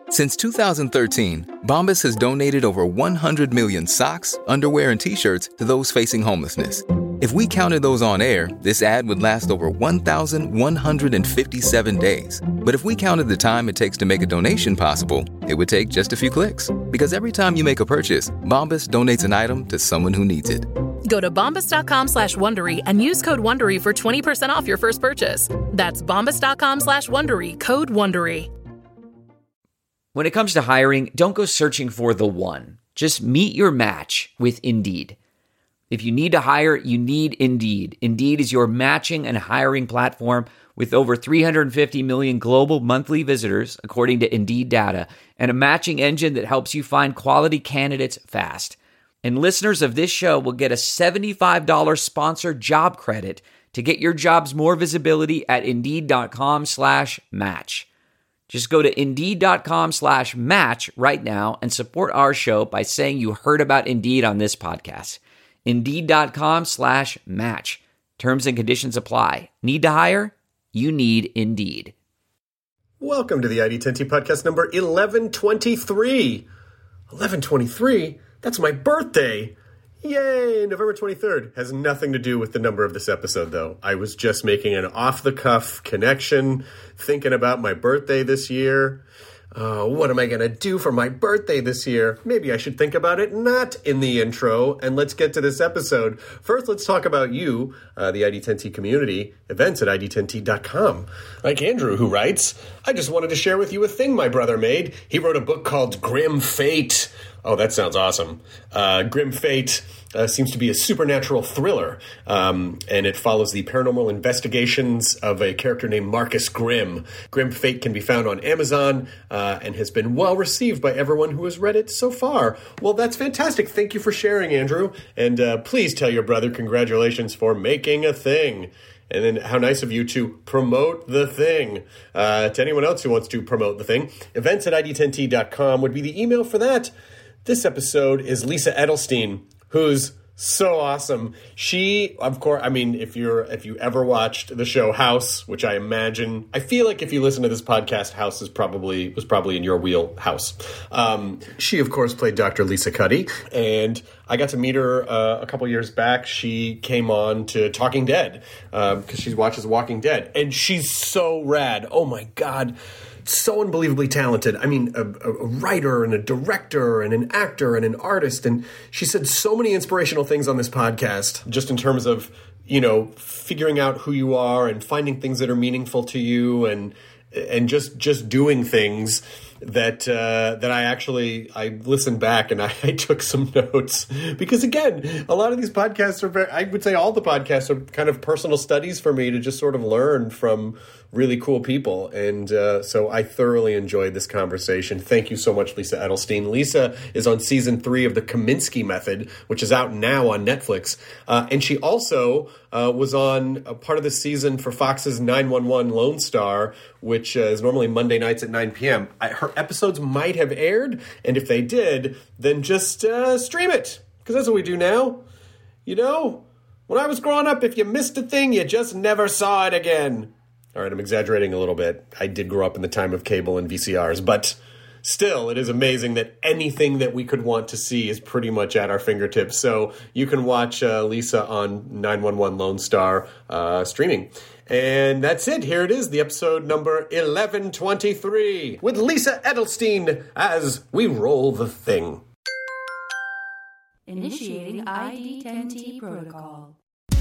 Since 2013, Bombas has donated over 100 million socks, underwear, and T-shirts to those facing homelessness. If we counted those on air, this ad would last over 1,157 days. But if we counted the time it takes to make a donation possible, it would take just a few clicks. Because every time you make a purchase, Bombas donates an item to someone who needs it. Go to bombas.com/Wondery and use code WONDERY for 20% off your first purchase. That's bombas.com/Wondery, code WONDERY. When it comes to hiring, don't go searching for the one. Just meet your match with Indeed. If you need to hire, you need Indeed. Indeed is your matching and hiring platform with over 350 million global monthly visitors, according to Indeed data, and a matching engine that helps you find quality candidates fast. And listeners of this show will get a $75 sponsored job credit to get your jobs more visibility at Indeed.com/match. Just go to Indeed.com/match right now and support our show by saying you heard about Indeed on this podcast. Indeed.com/match. Terms and conditions apply. Need to hire? You need Indeed. Welcome to the ID10T podcast number 1123. 1123? That's my birthday. Yay! November 23rd. Has nothing to do with the number of this episode, though. I was just making an off-the-cuff connection, thinking about my birthday this year. What am I going to do for my birthday this year? Maybe I should think about it not in the intro, and let's get to this episode. First, let's talk about you, the ID10T community, events at ID10T.com. Like Andrew, who writes, I just wanted to share with you a thing my brother made. He wrote a book called Grim Fate. Oh, that sounds awesome. Grim Fate seems to be a supernatural thriller, and it follows the paranormal investigations of a character named Marcus Grimm. Grim Fate can be found on Amazon and has been well received by everyone who has read it so far. Well, that's fantastic. Thank you for sharing, Andrew. And please tell your brother congratulations for making a thing. And then how nice of you to promote the thing. To anyone else who wants to promote the thing, events at ID10T.com would be the email for that. This episode is Lisa Edelstein, who's so awesome. She, of course, I mean, if you ever watched the show House, which I imagine, I feel like if you listen to this podcast, House was probably in your wheelhouse. She, of course, played Dr. Lisa Cuddy, and I got to meet her a couple years back. She came on to Talking Dead because she watches Walking Dead, and she's so rad. Oh my God. So unbelievably talented. I mean, a writer and a director and an actor and an artist. And she said so many inspirational things on this podcast, just in terms of, you know, figuring out who you are and finding things that are meaningful to you and just doing things that I listened back and I took some notes because, again, a lot of these podcasts are I would say all the podcasts are kind of personal studies for me to just sort of learn from really cool people. And so I thoroughly enjoyed this conversation. Thank you so much, Lisa Edelstein. Lisa is on season 3 of The Kaminsky Method, which is out now on Netflix. And she also was on a part of the season for Fox's 911 Lone Star, which is normally Monday nights at 9 p.m. Her episodes might have aired, and if they did, then just stream it, because that's what we do now. You know, when I was growing up, if you missed a thing, you just never saw it again. All right, I'm exaggerating a little bit. I did grow up in the time of cable and VCRs, but still, it is amazing that anything that we could want to see is pretty much at our fingertips. So you can watch Lisa on 911 Lone Star streaming. And that's it. Here it is, the episode number 1123 with Lisa Edelstein as we roll the thing. Initiating ID10T protocol.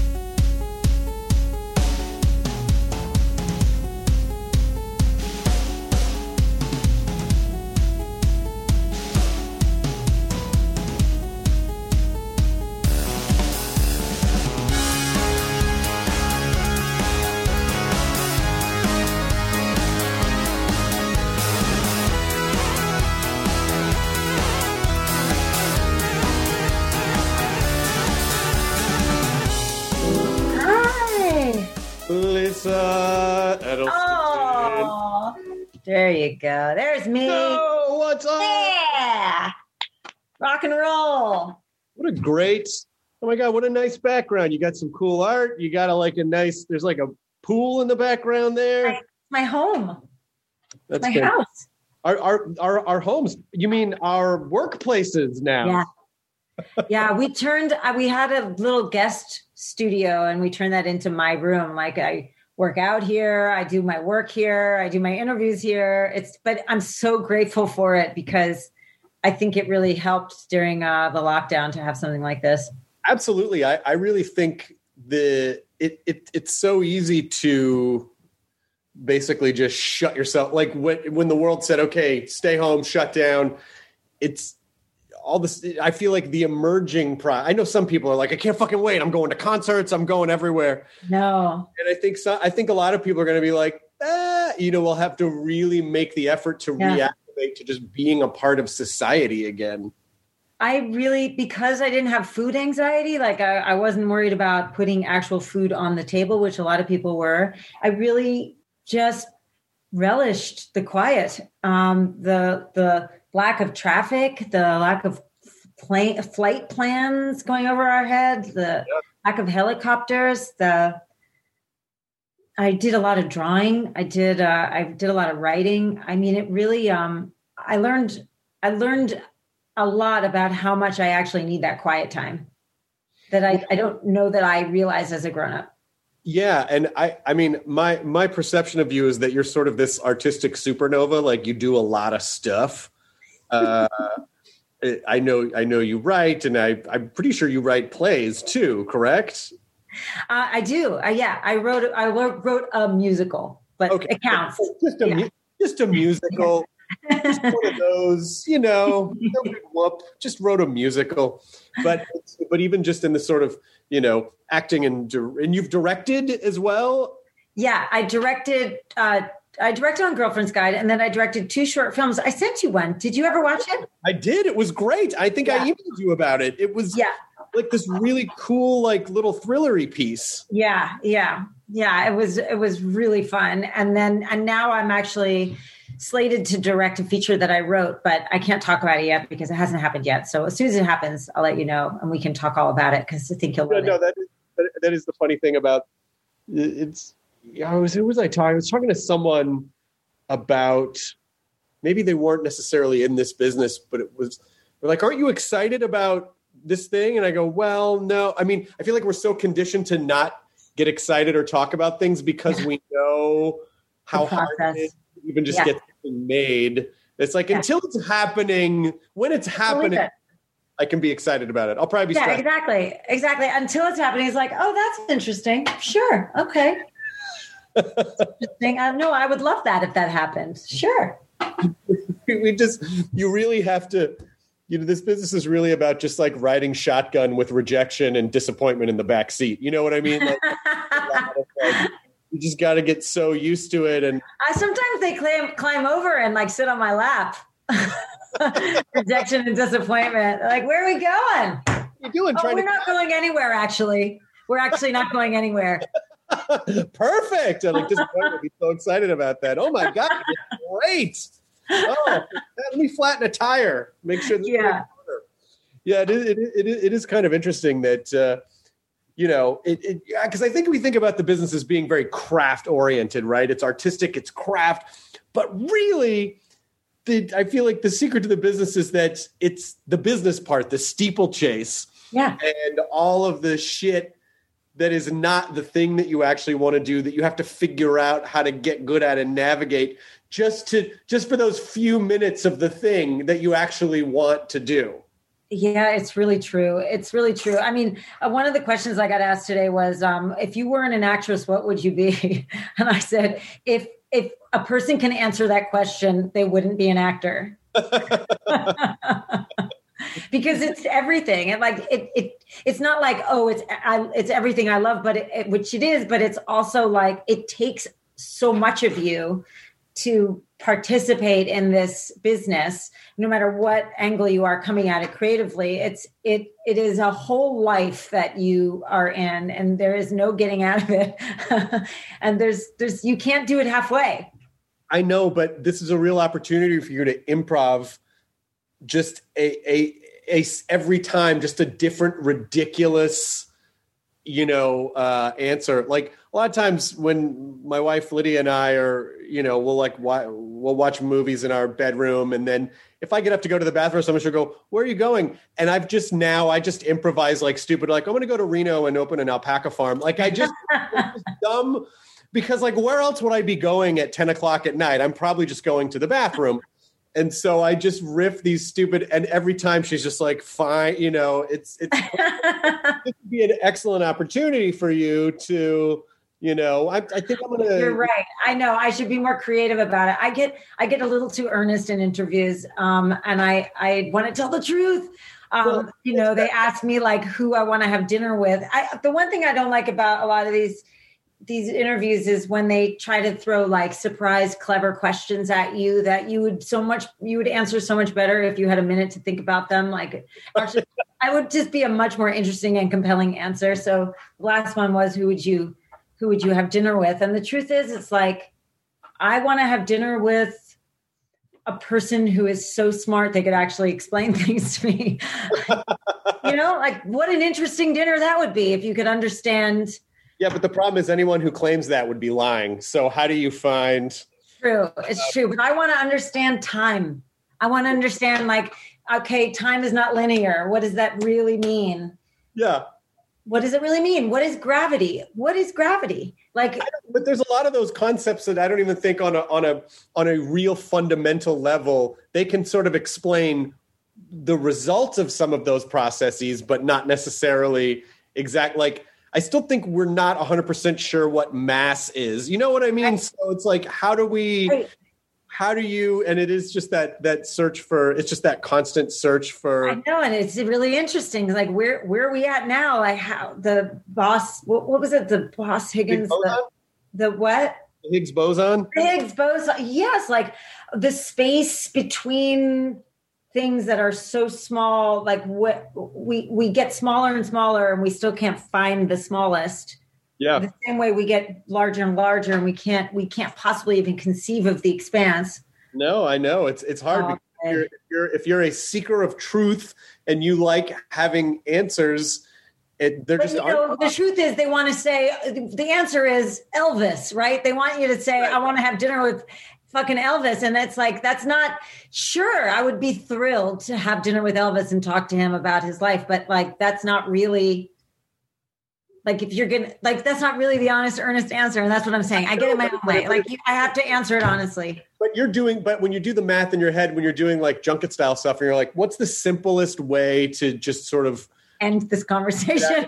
Lisa Edelstein. Oh, there you go. There's me. Oh, what's up? Yeah. Rock and roll. What a great, oh my God, what a nice background. You got some cool art. You got there's like a pool in the background there. My home. That's my good. house. Our homes. You mean our workplaces now? Yeah. Yeah, we had a little guest studio and we turned that into my room. Like I work out here, I do my work here, I do my interviews here. But I'm so grateful for it because I think it really helped during the lockdown to have something like this. Absolutely. I really think it's so easy to basically just shut yourself. Like when the world said, okay, stay home, shut down, it's all this. I feel like the emerging I know some people are like, I can't fucking wait. I'm going to concerts. I'm going everywhere. No. And I think a lot of people are going to be like, we'll have to really make the effort to reactivate to just being a part of society again. Because I didn't have food anxiety, like I wasn't worried about putting actual food on the table, which a lot of people were. I really just relished the quiet, the lack of traffic, the lack of flight plans going over our heads, the lack of helicopters. I did a lot of drawing. I did a lot of writing. I mean, it really. I learned a lot about how much I actually need that quiet time that I don't know that I realized as a grown-up. Yeah. And I mean, my perception of you is that you're sort of this artistic supernova. Like you do a lot of stuff. I know you write, and I'm pretty sure you write plays too, correct? I do. I wrote a musical, but it counts. Just a musical. Just one of those, no big whoop. Just wrote a musical, but even just in the sort of acting and you've directed as well. Yeah, I directed on Girlfriend's Guide, and then I directed 2 short films. I sent you one. Did you ever watch it? I did. It was great. I think I emailed you about it. It was like this really cool, like little thrillery piece. Yeah. It was really fun. And now I'm actually slated to direct a feature that I wrote, but I can't talk about it yet because it hasn't happened yet. So as soon as it happens, I'll let you know, and we can talk all about it because I think you'll love it. That is the funny thing about it's. Who was I talking? I was talking to someone about maybe they weren't necessarily in this business, but they're like, "Aren't you excited about this thing?" And I go, "Well, no. I mean, I feel like we're so conditioned to not get excited or talk about things because we know how hard it is to even just get something made. It's like until it's happening, when it's happening, I can be excited about it. I'll probably be stressed. Exactly. Until it's happening, it's like, oh, that's interesting. Sure. Okay. Interesting. No, I would love that if that happened. Sure. You really have to, this business is really about just like riding shotgun with rejection and disappointment in the back seat. You know what I mean? You just got to get so used to it. And sometimes they climb over and like sit on my lap. Rejection and disappointment. Like, where are we going? What are you doing? We're not going anywhere, actually. We're actually not going anywhere. Perfect. I'm like, disappointed. I'll be so excited about that. Oh my God. It's great. Oh, let me flatten a tire. Make sure this it is kind of interesting that, because I think we think about the business as being very craft oriented, right? It's artistic, it's craft, but really I feel like the secret to the business is that it's the business part, the steeplechase, and all of the shit that is not the thing that you actually want to do, that you have to figure out how to get good at and navigate just for those few minutes of the thing that you actually want to do. Yeah, it's really true. It's really true. I mean, one of the questions I got asked today was, if you weren't an actress, what would you be? And I said, if a person can answer that question, they wouldn't be an actor. Because it's everything. And like, it's not like, oh, it's everything I love, but which it is, but it's also like, it takes so much of you to participate in this business, no matter what angle you are coming at it creatively. It is a whole life that you are in, and there is no getting out of it. And you can't do it halfway. I know, but this is a real opportunity for you to improv just a every time, just a different ridiculous answer. Like a lot of times when my wife Lydia and I are, we'll watch movies in our bedroom, and then if I get up to go to the bathroom, someone should go, "Where are you going?" And I just improvise like stupid, like I'm going to go to Reno and open an alpaca farm. Like it's just dumb, because like where else would I be going at 10 o'clock at night? I'm probably just going to the bathroom. And so I just riff these stupid, and every time she's just like, fine, it would be an excellent opportunity for you to, I think I'm going to. You're right. I know I should be more creative about it. I get a little too earnest in interviews. And I want to tell the truth. They ask me like who I want to have dinner with. The one thing I don't like about a lot of these interviews is when they try to throw like surprise, clever questions at you that you would answer so much better if you had a minute to think about them. Like, actually, I would just be a much more interesting and compelling answer. So the last one was, who would you have dinner with? And the truth is, it's like, I want to have dinner with a person who is so smart they could actually explain things to me. Like what an interesting dinner that would be if you could understand. Yeah, but the problem is anyone who claims that would be lying. So how do you find... True, it's true. But I want to understand time. I want to understand, like, okay, time is not linear. What does that really mean? Yeah. What does it really mean? What is gravity? What is gravity? Like, but there's a lot of those concepts that I don't even think on a real fundamental level, they can sort of explain the results of some of those processes, but not necessarily exact, like... I still think we're not 100% sure what mass is. You know what I mean? Right. So it's like, and it is just that search for, it's just that constant search for. I know. And it's really interesting. Like where are we at now? Like how the boss, what was it? The boss Higgins, the what? The Higgs boson? The Higgs boson. Yes. Like the space between things that are so small, like what we get smaller and smaller and we still can't find the smallest. Yeah. The same way we get larger and larger and we can't possibly even conceive of the expanse. No, I know. It's hard because if you're a seeker of truth and you like having answers, the truth is they want to say the answer is Elvis, right? They want you to say, right. I want to have dinner with fucking Elvis. And that's like, that's not sure. I would be thrilled to have dinner with Elvis and talk to him about his life. But like, that's not really like, if you're going to like, that's not really the honest, earnest answer. And that's what I'm saying. I get it my own way. Like I have to answer it honestly. But when you do the math in your head, when you're doing like junket style stuff and you're like, what's the simplest way to just sort of end this conversation?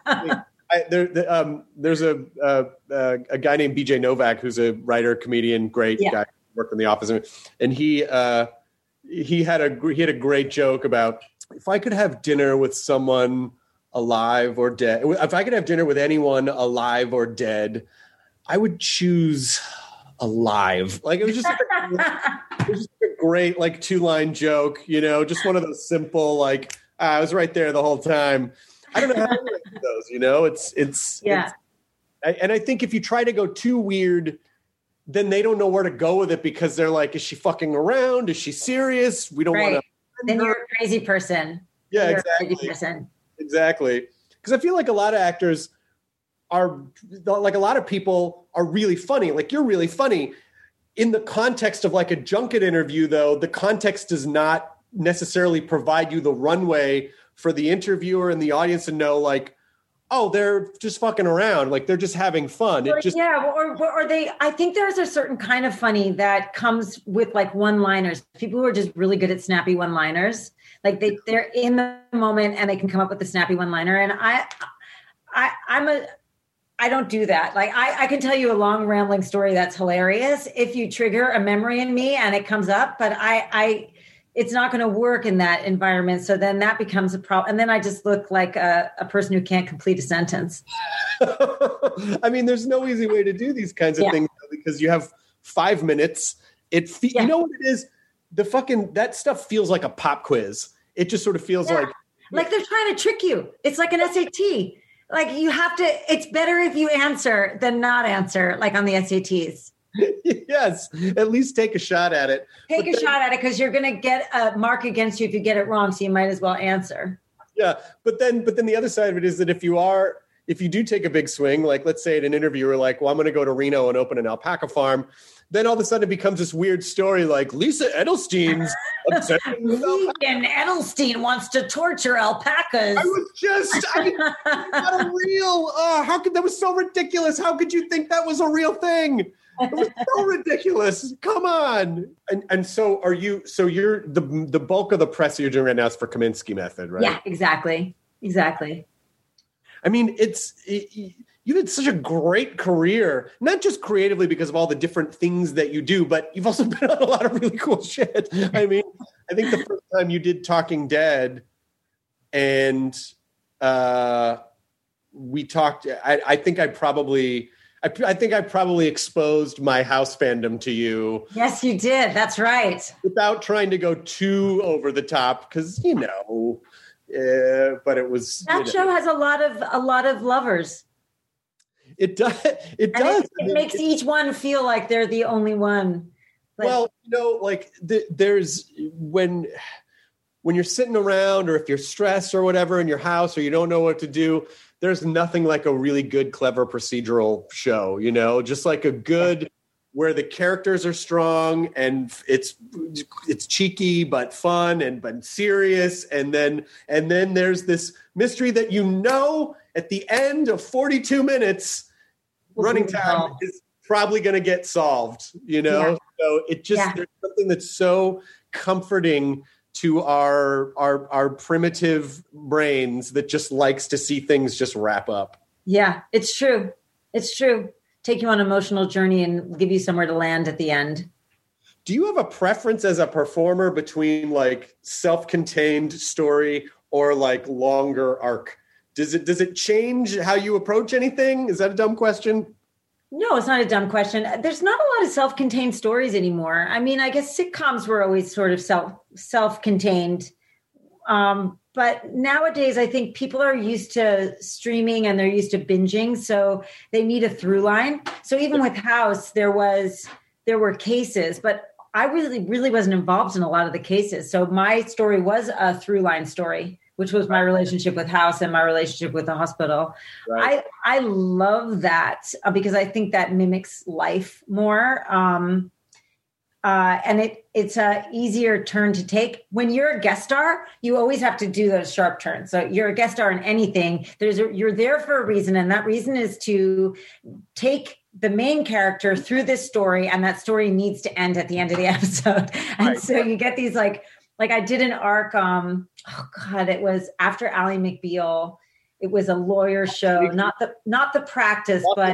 There's a guy named BJ Novak who's a writer, comedian, great guy, worked in the office, and he had a great joke about, if I could have dinner with someone alive or dead, if I could have dinner with anyone alive or dead, I would choose alive. Like it was just a great like 2-line joke, just one of those simple like I was right there the whole time. I don't know how to do those, it's and I think if you try to go too weird, then they don't know where to go with it because they're like, is she fucking around? Is she serious? We don't want to. Then you're a crazy person. Yeah, you're exactly. A crazy person. Exactly. Because I feel like a lot of actors are like, a lot of people are really funny. Like you're really funny in the context of like a junket interview, though. The context does not necessarily provide you the runway for the interviewer and the audience to know, like, oh, they're just fucking around, like they're just having fun. Or they. I think there's a certain kind of funny that comes with like one-liners. People who are just really good at snappy one-liners, like they're in the moment and they can come up with a snappy one-liner. And I don't do that. Like I can tell you a long rambling story that's hilarious if you trigger a memory in me and it comes up, but it's not going to work in that environment. So then that becomes a problem. And then I just look like a person who can't complete a sentence. I mean, there's no easy way to do these kinds of things because you have 5 minutes. You know what it is? That stuff feels like a pop quiz. It just sort of feels like they're trying to trick you. It's like an SAT. Like you have to, it's better if you answer than not answer, like on the SATs. Yes, at least take a shot at it. Take a shot at it because you're going to get a mark against you if you get it wrong. So you might as well answer. Yeah, but then the other side of it is that if you are if you do take a big swing, like let's say at an interview, you're like, well, I'm going to go to Reno and open an alpaca farm. Then all of a sudden it becomes this weird story like Lisa Edelstein's obsession with alpacas. And Edelstein wants to torture alpacas. Not a real, that was so ridiculous. How could you think that was a real thing? It was so ridiculous. Come on. And so you're the bulk of the press that you're doing right now is for Kaminsky Method, right? Yeah, exactly. I mean, you had such a great career, not just creatively because of all the different things that you do, but you've also been on a lot of really cool shit. I mean, I think the first time you did Talking Dead and we talked, I think I probably exposed my House fandom to you. Yes, you did. That's right. Without trying to go too over the top because, but it was. That show has a lot of lovers. It does. It does. It makes each one feel like they're the only one. There's when you're sitting around or if you're stressed or whatever in your house or you don't know what to do, there's nothing like a really good, clever procedural show, just like a good where the characters are strong and it's cheeky but fun and but serious. And then there's this mystery that at the end of 42 minutes running time is probably going to get solved, So it just there's something that's so comforting to our primitive brains that just likes to see things just wrap up. Yeah, it's true. Take you on an emotional journey and give you somewhere to land at the end. Do you have a preference as a performer between like self-contained story or like longer arc? Does it change how you approach anything? Is that a dumb question? No, it's not a dumb question. There's not a lot of self-contained stories anymore. I mean, I guess sitcoms were always sort of self-contained. But nowadays, I think people are used to streaming and they're used to binging. So they need a through line. So even with House, there were cases, but I really wasn't involved in a lot of the cases. So my story was a through line story, which was my relationship with House and my relationship with the hospital. Right. I love that because I think that mimics life more. And it's a easier turn to take. When you're a guest star, you always have to do those sharp turns. So you're a guest star in anything. You're there for a reason, and that reason is to take the main character through this story, and that story needs to end at the end of the episode. And so you get these like I did an arc. It was after Ally McBeal. It was a lawyer show, not the Practice, but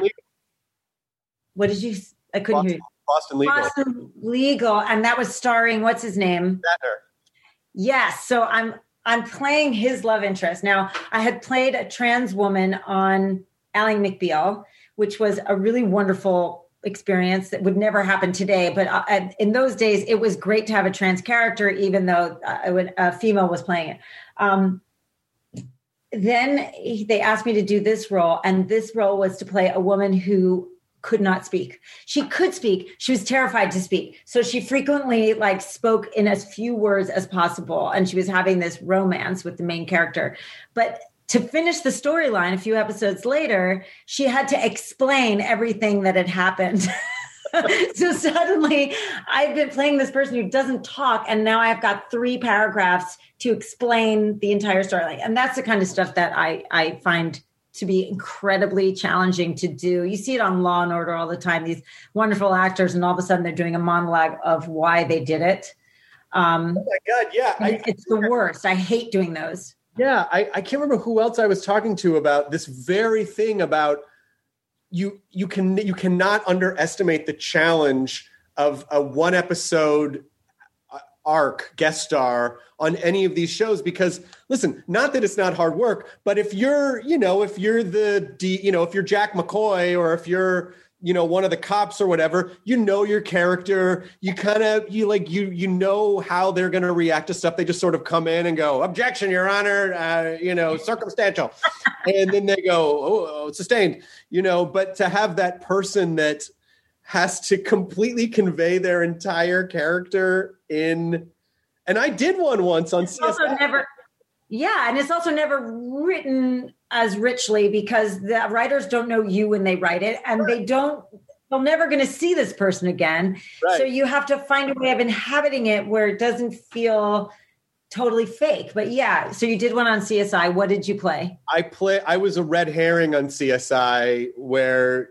what did you? I couldn't hear you. Boston Legal, and that was starring what's his name? Better. Yes. So I'm playing his love interest. Now, I had played a trans woman on Ally McBeal, which was a really wonderful experience that would never happen today. But in those days, it was great to have a trans character, even though a female was playing it. Then they asked me to do this role, and this role was to play a woman who could not speak. She could speak. She was terrified to speak. So she frequently spoke in as few words as possible. And she was having this romance with the main character. But to finish the storyline a few episodes later, she had to explain everything that had happened. So suddenly I've been playing this person who doesn't talk. And now I've got 3 paragraphs to explain the entire storyline. And that's the kind of stuff that I find to be incredibly challenging to do. You see it on Law and Order all the time, these wonderful actors, and all of a sudden they're doing a monologue of why they did it. Oh my God, yeah. It's the worst. I hate doing those. Yeah, I can't remember who else I was talking to about this very thing about you cannot underestimate the challenge of a 1 episode arc guest star on any of these shows, because listen, not that it's not hard work, but if you're if you're Jack McCoy, or if you're one of the cops or whatever, your character, you know how they're going to react to stuff. They just sort of come in and go, objection, Your Honor, circumstantial. And then they go, oh, sustained, but to have that person that has to completely convey their entire character in, and I did one once on CSI. And it's also never written as richly because the writers don't know you when they write it, and they're never going to see this person again. Right. So you have to find a way of inhabiting it where it doesn't feel totally fake. But yeah, so you did one on CSI. What did you play? I was a red herring on CSI where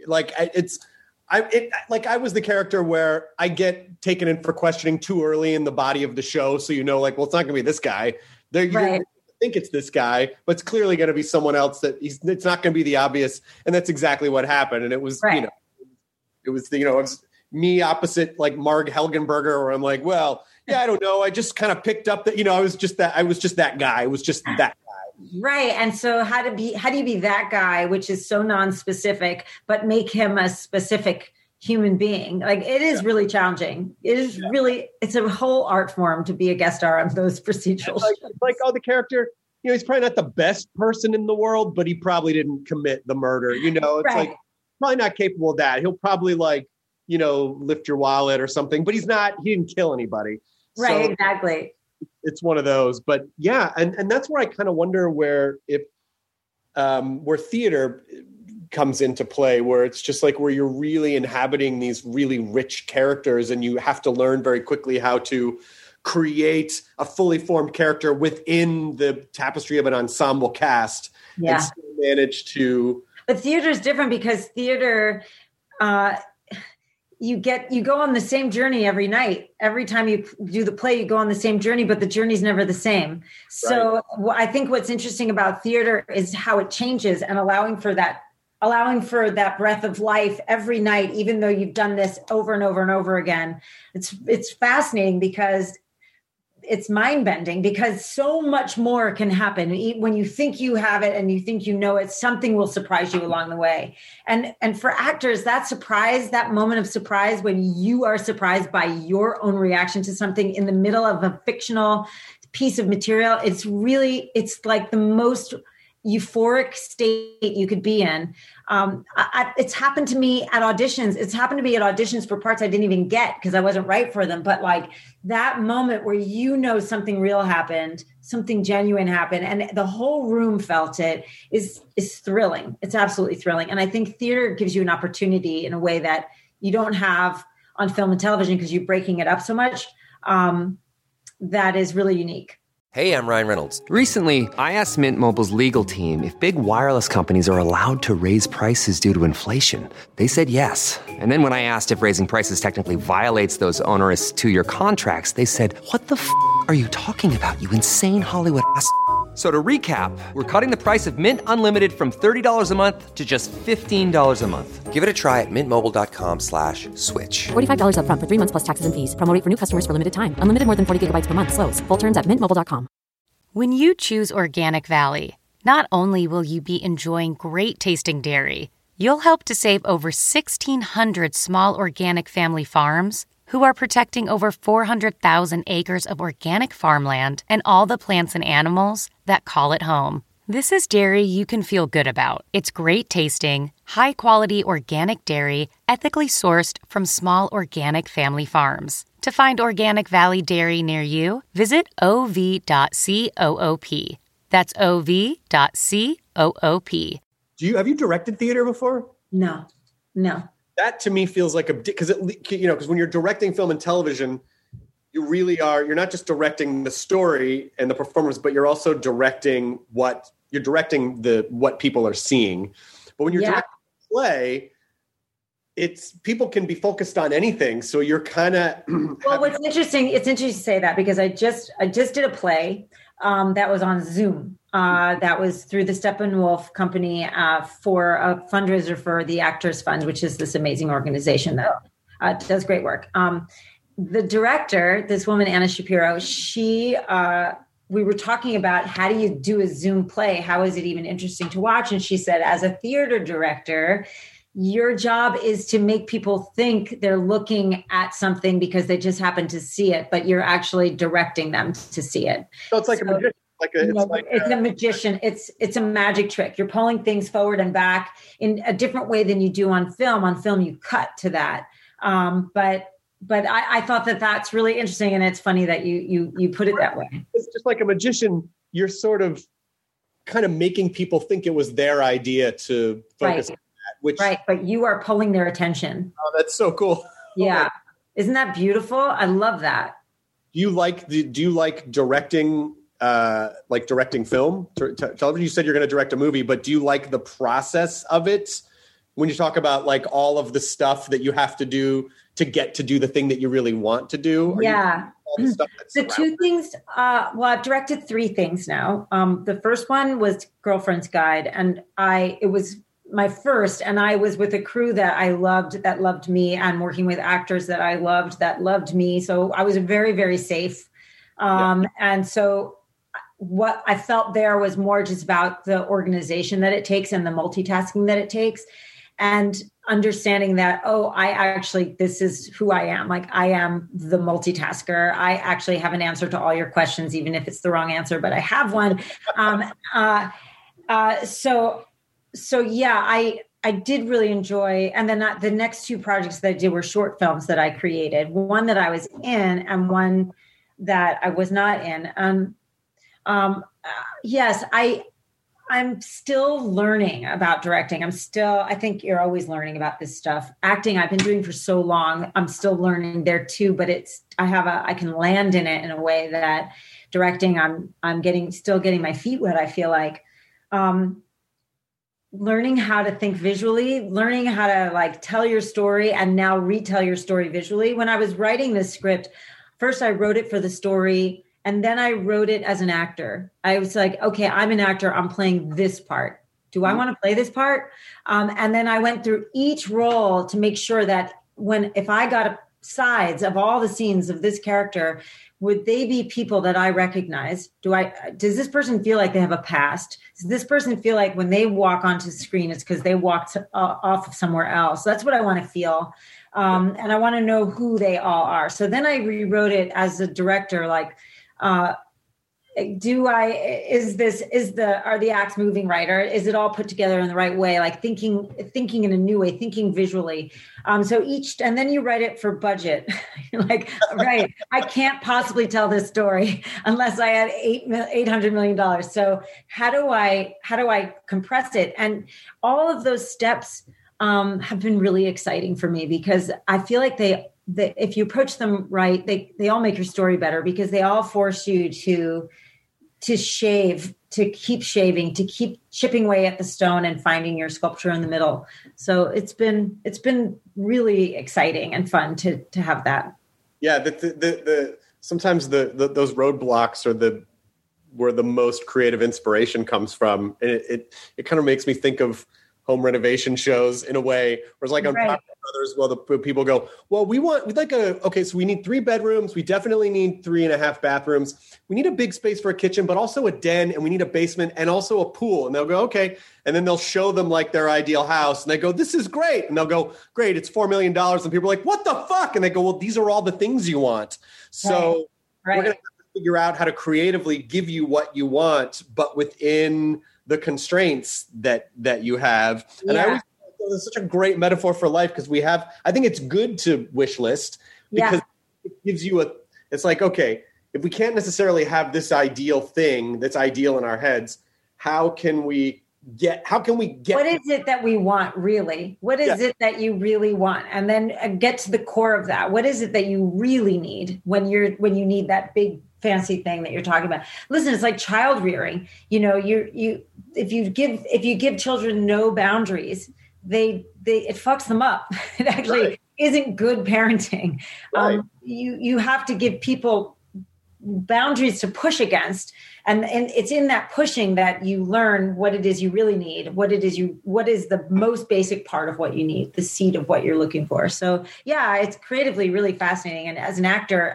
I was the character where I get taken in for questioning too early in the body of the show. So, well, it's not going to be this guy. You think it's this guy, but it's clearly going to be someone else it's not going to be the obvious. And that's exactly what happened. And it was, it was me opposite like Marg Helgenberger, where I'm like, well, yeah, I don't know. I just kind of picked up that, I was just that guy. It was just that guy. Right. And so how do you be that guy, which is so non-specific, but make him a specific human being? Like, it is really challenging. It is it's a whole art form to be a guest star on those procedural shows. The character, he's probably not the best person in the world, but he probably didn't commit the murder. It's like probably not capable of that. He'll probably lift your wallet or something, but he didn't kill anybody. Right. So, exactly. It's one of those, but yeah. And that's where I kind of wonder where theater comes into play, where it's just like where you're really inhabiting these really rich characters, and you have to learn very quickly how to create a fully formed character within the tapestry of an ensemble cast. Yeah. And still manage to. But theater is different because theater, you go on the same journey every night. Every time you do the play, you go on the same journey, but the journey's never the same. So I think what's interesting about theater is how it changes, and allowing for that breath of life every night, even though you've done this over and over and over again. It's fascinating because it's mind-bending, because so much more can happen. When you think you have it and you think you know it, something will surprise you along the way. And for actors, that moment of surprise, when you are surprised by your own reaction to something in the middle of a fictional piece of material, it's like the most euphoric state you could be in. It's happened to me at auditions. It's happened to me at auditions for parts I didn't even get because I wasn't right for them. But like that moment where something real happened, something genuine happened, and the whole room felt it is thrilling. It's absolutely thrilling. And I think theater gives you an opportunity in a way that you don't have on film and television because you're breaking it up so much. That is really unique. Hey, I'm Ryan Reynolds. Recently, I asked Mint Mobile's legal team if big wireless companies are allowed to raise prices due to inflation. They said yes. And then when I asked if raising prices technically violates those onerous 2-year contracts, they said, "What the f*** are you talking about, you insane Hollywood ass?" So to recap, we're cutting the price of Mint Unlimited from $30 a month to just $15 a month. Give it a try at mintmobile.com/switch. $45 up front for 3 months plus taxes and fees. Promo rate for new customers for limited time. Unlimited more than 40 gigabytes per month. Slows full terms at mintmobile.com. When you choose Organic Valley, not only will you be enjoying great tasting dairy, you'll help to save over 1,600 small organic family farms who are protecting over 400,000 acres of organic farmland and all the plants and animals that call it home. This is dairy you can feel good about. It's great tasting, high-quality organic dairy, ethically sourced from small organic family farms. To find Organic Valley Dairy near you, visit ov.coop. That's ov.coop. Have you directed theater before? No. That to me feels like because when you're directing film and television, you really are. You're not just directing the story and the performance, but you're also directing what people are seeing. But when you're directing a play, people can be focused on anything. So you're kind of what's interesting. It's interesting to say that because I just did a play that was on Zoom. That was through the Steppenwolf Company for a fundraiser for the Actors Fund, which is this amazing organization that does great work. The director, this woman, Anna Shapiro, we were talking about how do you do a Zoom play? How is it even interesting to watch? And she said, as a theater director, your job is to make people think they're looking at something because they just happen to see it, but you're actually directing them to see it. So it's like a magician. It's a magician. It's a magic trick. You're pulling things forward and back in a different way than you do on film. On film, you cut to that. But I thought that's really interesting, and it's funny that you put it that way. It's just like a magician. You're sort of kind of making people think it was their idea to focus on that. Which, but you are pulling their attention. Oh, that's so cool. Yeah. Isn't that beautiful? I love that. Do you like directing, directing film, television? You said you're going to direct a movie, but do you like the process of it? When you talk about like all of the stuff that you have to do to get to do the thing that you really want to do? The two things, I've directed 3 things now. The first one was Girlfriend's Guide, and it was my first, and I was with a crew that I loved, that loved me, and working with actors that I loved, that loved me. So I was very, very safe. And so what I felt there was more just about the organization that it takes and the multitasking that it takes, and understanding that, this is who I am. Like, I am the multitasker. I actually have an answer to all your questions, even if it's the wrong answer, but I have one. So yeah, I did really enjoy. And then the next 2 projects that I did were short films that I created, one that I was in and one that I was not in. Yes, I'm still learning about directing. I think you're always learning about this stuff. Acting, I've been doing for so long. I'm still learning there too, but I can land in it in a way that directing, I'm still getting my feet wet. I feel like, learning how to think visually, learning how to like tell your story and now retell your story visually. When I was writing this script, first I wrote it for the story, and then I wrote it as an actor. I was like, okay, I'm an actor. I'm playing this part. Do I want to play this part? And then I went through each role to make sure that if I got sides of all the scenes of this character, would they be people that I recognize? Does this person feel like they have a past? Does this person feel like when they walk onto the screen, it's because they walked off of somewhere else? So that's what I want to feel. And I want to know who they all are. So then I rewrote it as a director, like, are the acts moving right? Or is it all put together in the right way? Like thinking in a new way, thinking visually. And then you write it for budget. You're like, right, I can't possibly tell this story unless I had $800 million. So how do I compress it? And all of those steps have been really exciting for me, because I feel like if you approach them right, they all make your story better, because they all force you to shave, to keep shaving, to keep chipping away at the stone and finding your sculpture in the middle. So it's been really exciting and fun to have that. Yeah, sometimes those roadblocks are where the most creative inspiration comes from, and it kind of makes me think of home renovation shows in a way, where it's like on Property Brothers, well, the people go, well, we need 3 bedrooms. We definitely need 3.5 bathrooms. We need a big space for a kitchen, but also a den, and we need a basement and also a pool. And they'll go, okay. And then they'll show them like their ideal house, and they go, this is great. And they'll go, great, it's $4 million. And people are like, what the fuck? And they go, well, these are all the things you want. So we're going to have to figure out how to creatively give you what you want, but within the constraints that you have. And I always think it's such a great metaphor for life, because I think it's good to wish list, because it gives you it's like, okay, if we can't necessarily have this ideal thing that's ideal in our heads, how can we get what is it that we want really? What is it that you really want? And then get to the core of that. What is it that you really need when you need that big fancy thing that you're talking about? Listen, it's like child rearing. You know, if you give children no boundaries, it fucks them up. It actually isn't good parenting. Right. You have to give people boundaries to push against, and it's in that pushing that you learn what it is you really need, what is the most basic part of what you need, the seed of what you're looking for. So yeah, it's creatively really fascinating. And as an actor,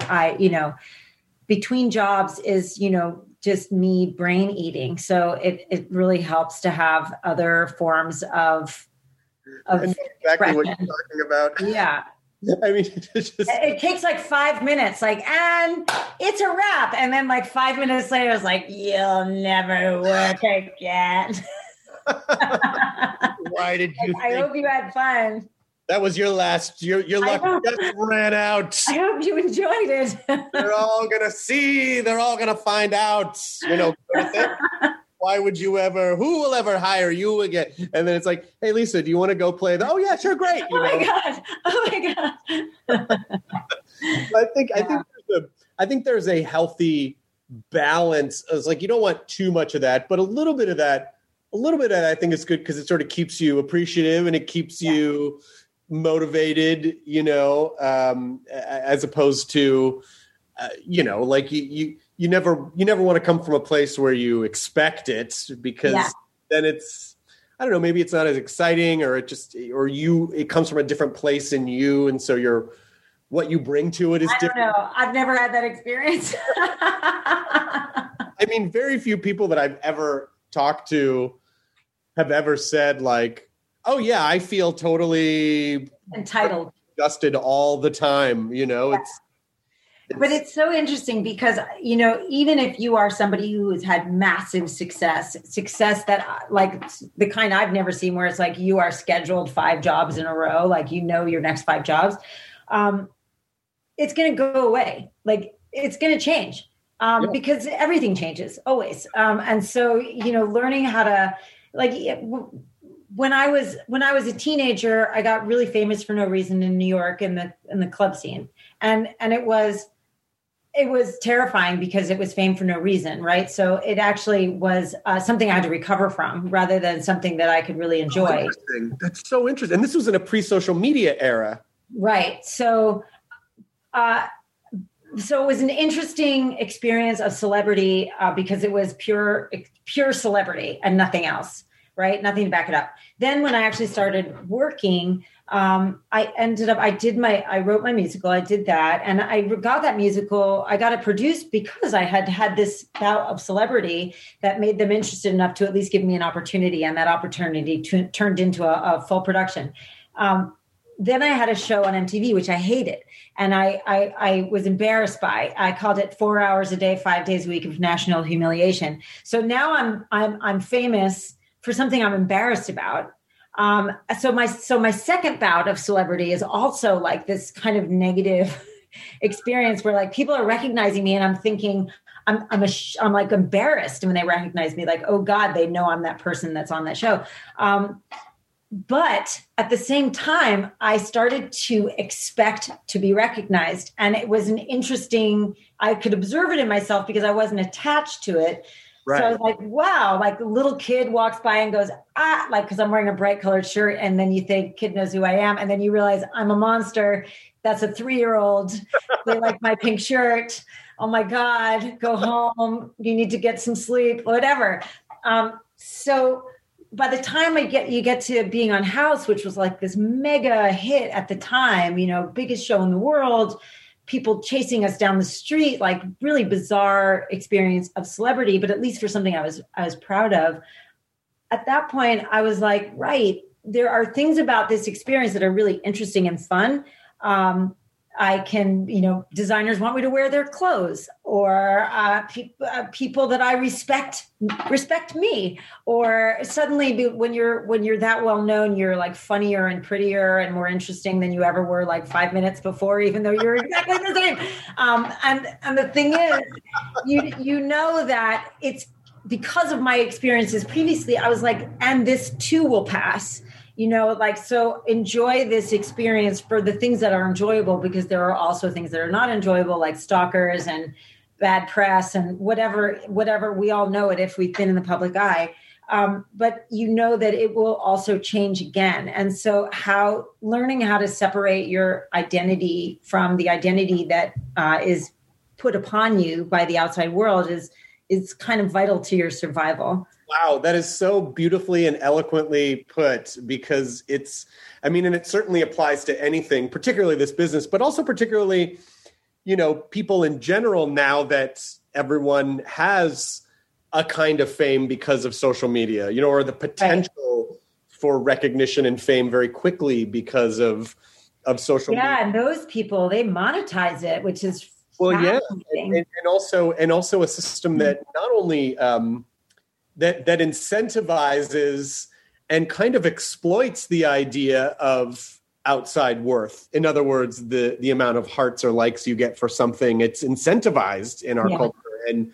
between jobs is, just me brain eating. So it really helps to have other forms of exactly expression. What you're talking about. Yeah. I mean, it takes like 5 minutes, and it's a wrap. And then like 5 minutes later, it's like, you'll never work again. Why did you I hope you had fun. That was your last, your luck just ran out. I hope you enjoyed it. They're all going to see. They're all going to find out. why would you ever, who will ever hire you again? And then it's like, hey, Lisa, do you want to go play oh yeah, sure. Great. Oh my God. I think there's a healthy balance. It's like, you don't want too much of that, but a little bit of that I think is good because it sort of keeps you appreciative and it keeps you motivated, as opposed to, like you never want to come from a place where you expect it because then it's, I don't know, maybe it's not as exciting or it comes from a different place in you. And so what you bring to it is different. I don't know. I've never had that experience. I mean, very few people that I've ever talked to have ever said like, oh yeah, I feel totally entitled, adjusted all the time. But it's so interesting because, even if you are somebody who has had massive success that like the kind I've never seen where it's like you are scheduled 5 jobs in a row, like, your next 5 jobs, it's going to go away. Like it's going to change because everything changes always. And so, learning how to when I was a teenager, I got really famous for no reason in New York in the club scene. And it was terrifying because it was fame for no reason. Right. So it actually was something I had to recover from rather than something that I could really enjoy. That's so interesting. And this was in a pre-social media era. Right. So it was an interesting experience of celebrity because it was pure celebrity and nothing else. Right. Nothing to back it up. Then when I actually started working, I wrote my musical. I did that. And I got that musical. I got it produced because I had this bout of celebrity that made them interested enough to at least give me an opportunity. And that opportunity turned into a full production. Then I had a show on MTV, which I hated. And I was embarrassed by. I called it 4 hours a day, 5 days a week of national humiliation. So now I'm famous for something I'm embarrassed about. So my second bout of celebrity is also like this kind of negative experience where like people are recognizing me and I'm thinking I'm like embarrassed when they recognize me, like, oh God, they know I'm that person that's on that show. But at the same time, I started to expect to be recognized. And it was I could observe it in myself because I wasn't attached to it. Right. So I was like, wow, like a little kid walks by and goes, because I'm wearing a bright colored shirt. And then you think kid knows who I am. And then you realize I'm a monster. That's a 3-year-old. They like my pink shirt. Oh my God, go home. You need to get some sleep, whatever. So by the time you get to being on House, which was like this mega hit at the time, biggest show in the world, people chasing us down the street, like really bizarre experience of celebrity, but at least for something I was proud of. At that point, I was like, right, there are things about this experience that are really interesting and fun. I can, designers want me to wear their clothes, or people that I respect me, or suddenly when you're that well known, you're like funnier and prettier and more interesting than you ever were like 5 minutes before, even though you're exactly the same. And the thing is, you know that it's because of my experiences previously. I was like, and this too will pass. So enjoy this experience for the things that are enjoyable, because there are also things that are not enjoyable, like stalkers and bad press and whatever, we all know it if we've been in the public eye. But that it will also change again. And so learning how to separate your identity from the identity that is put upon you by the outside world is kind of vital to your survival. Wow, that is so beautifully and eloquently put, because and it certainly applies to anything, particularly this business, but also particularly, people in general, now that everyone has a kind of fame because of social media, or the potential for recognition and fame very quickly because of social media. Yeah, and those people, they monetize it, which is and also a system that not only that incentivizes and kind of exploits the idea of outside worth. In other words, the amount of hearts or likes you get for something, it's incentivized in our culture.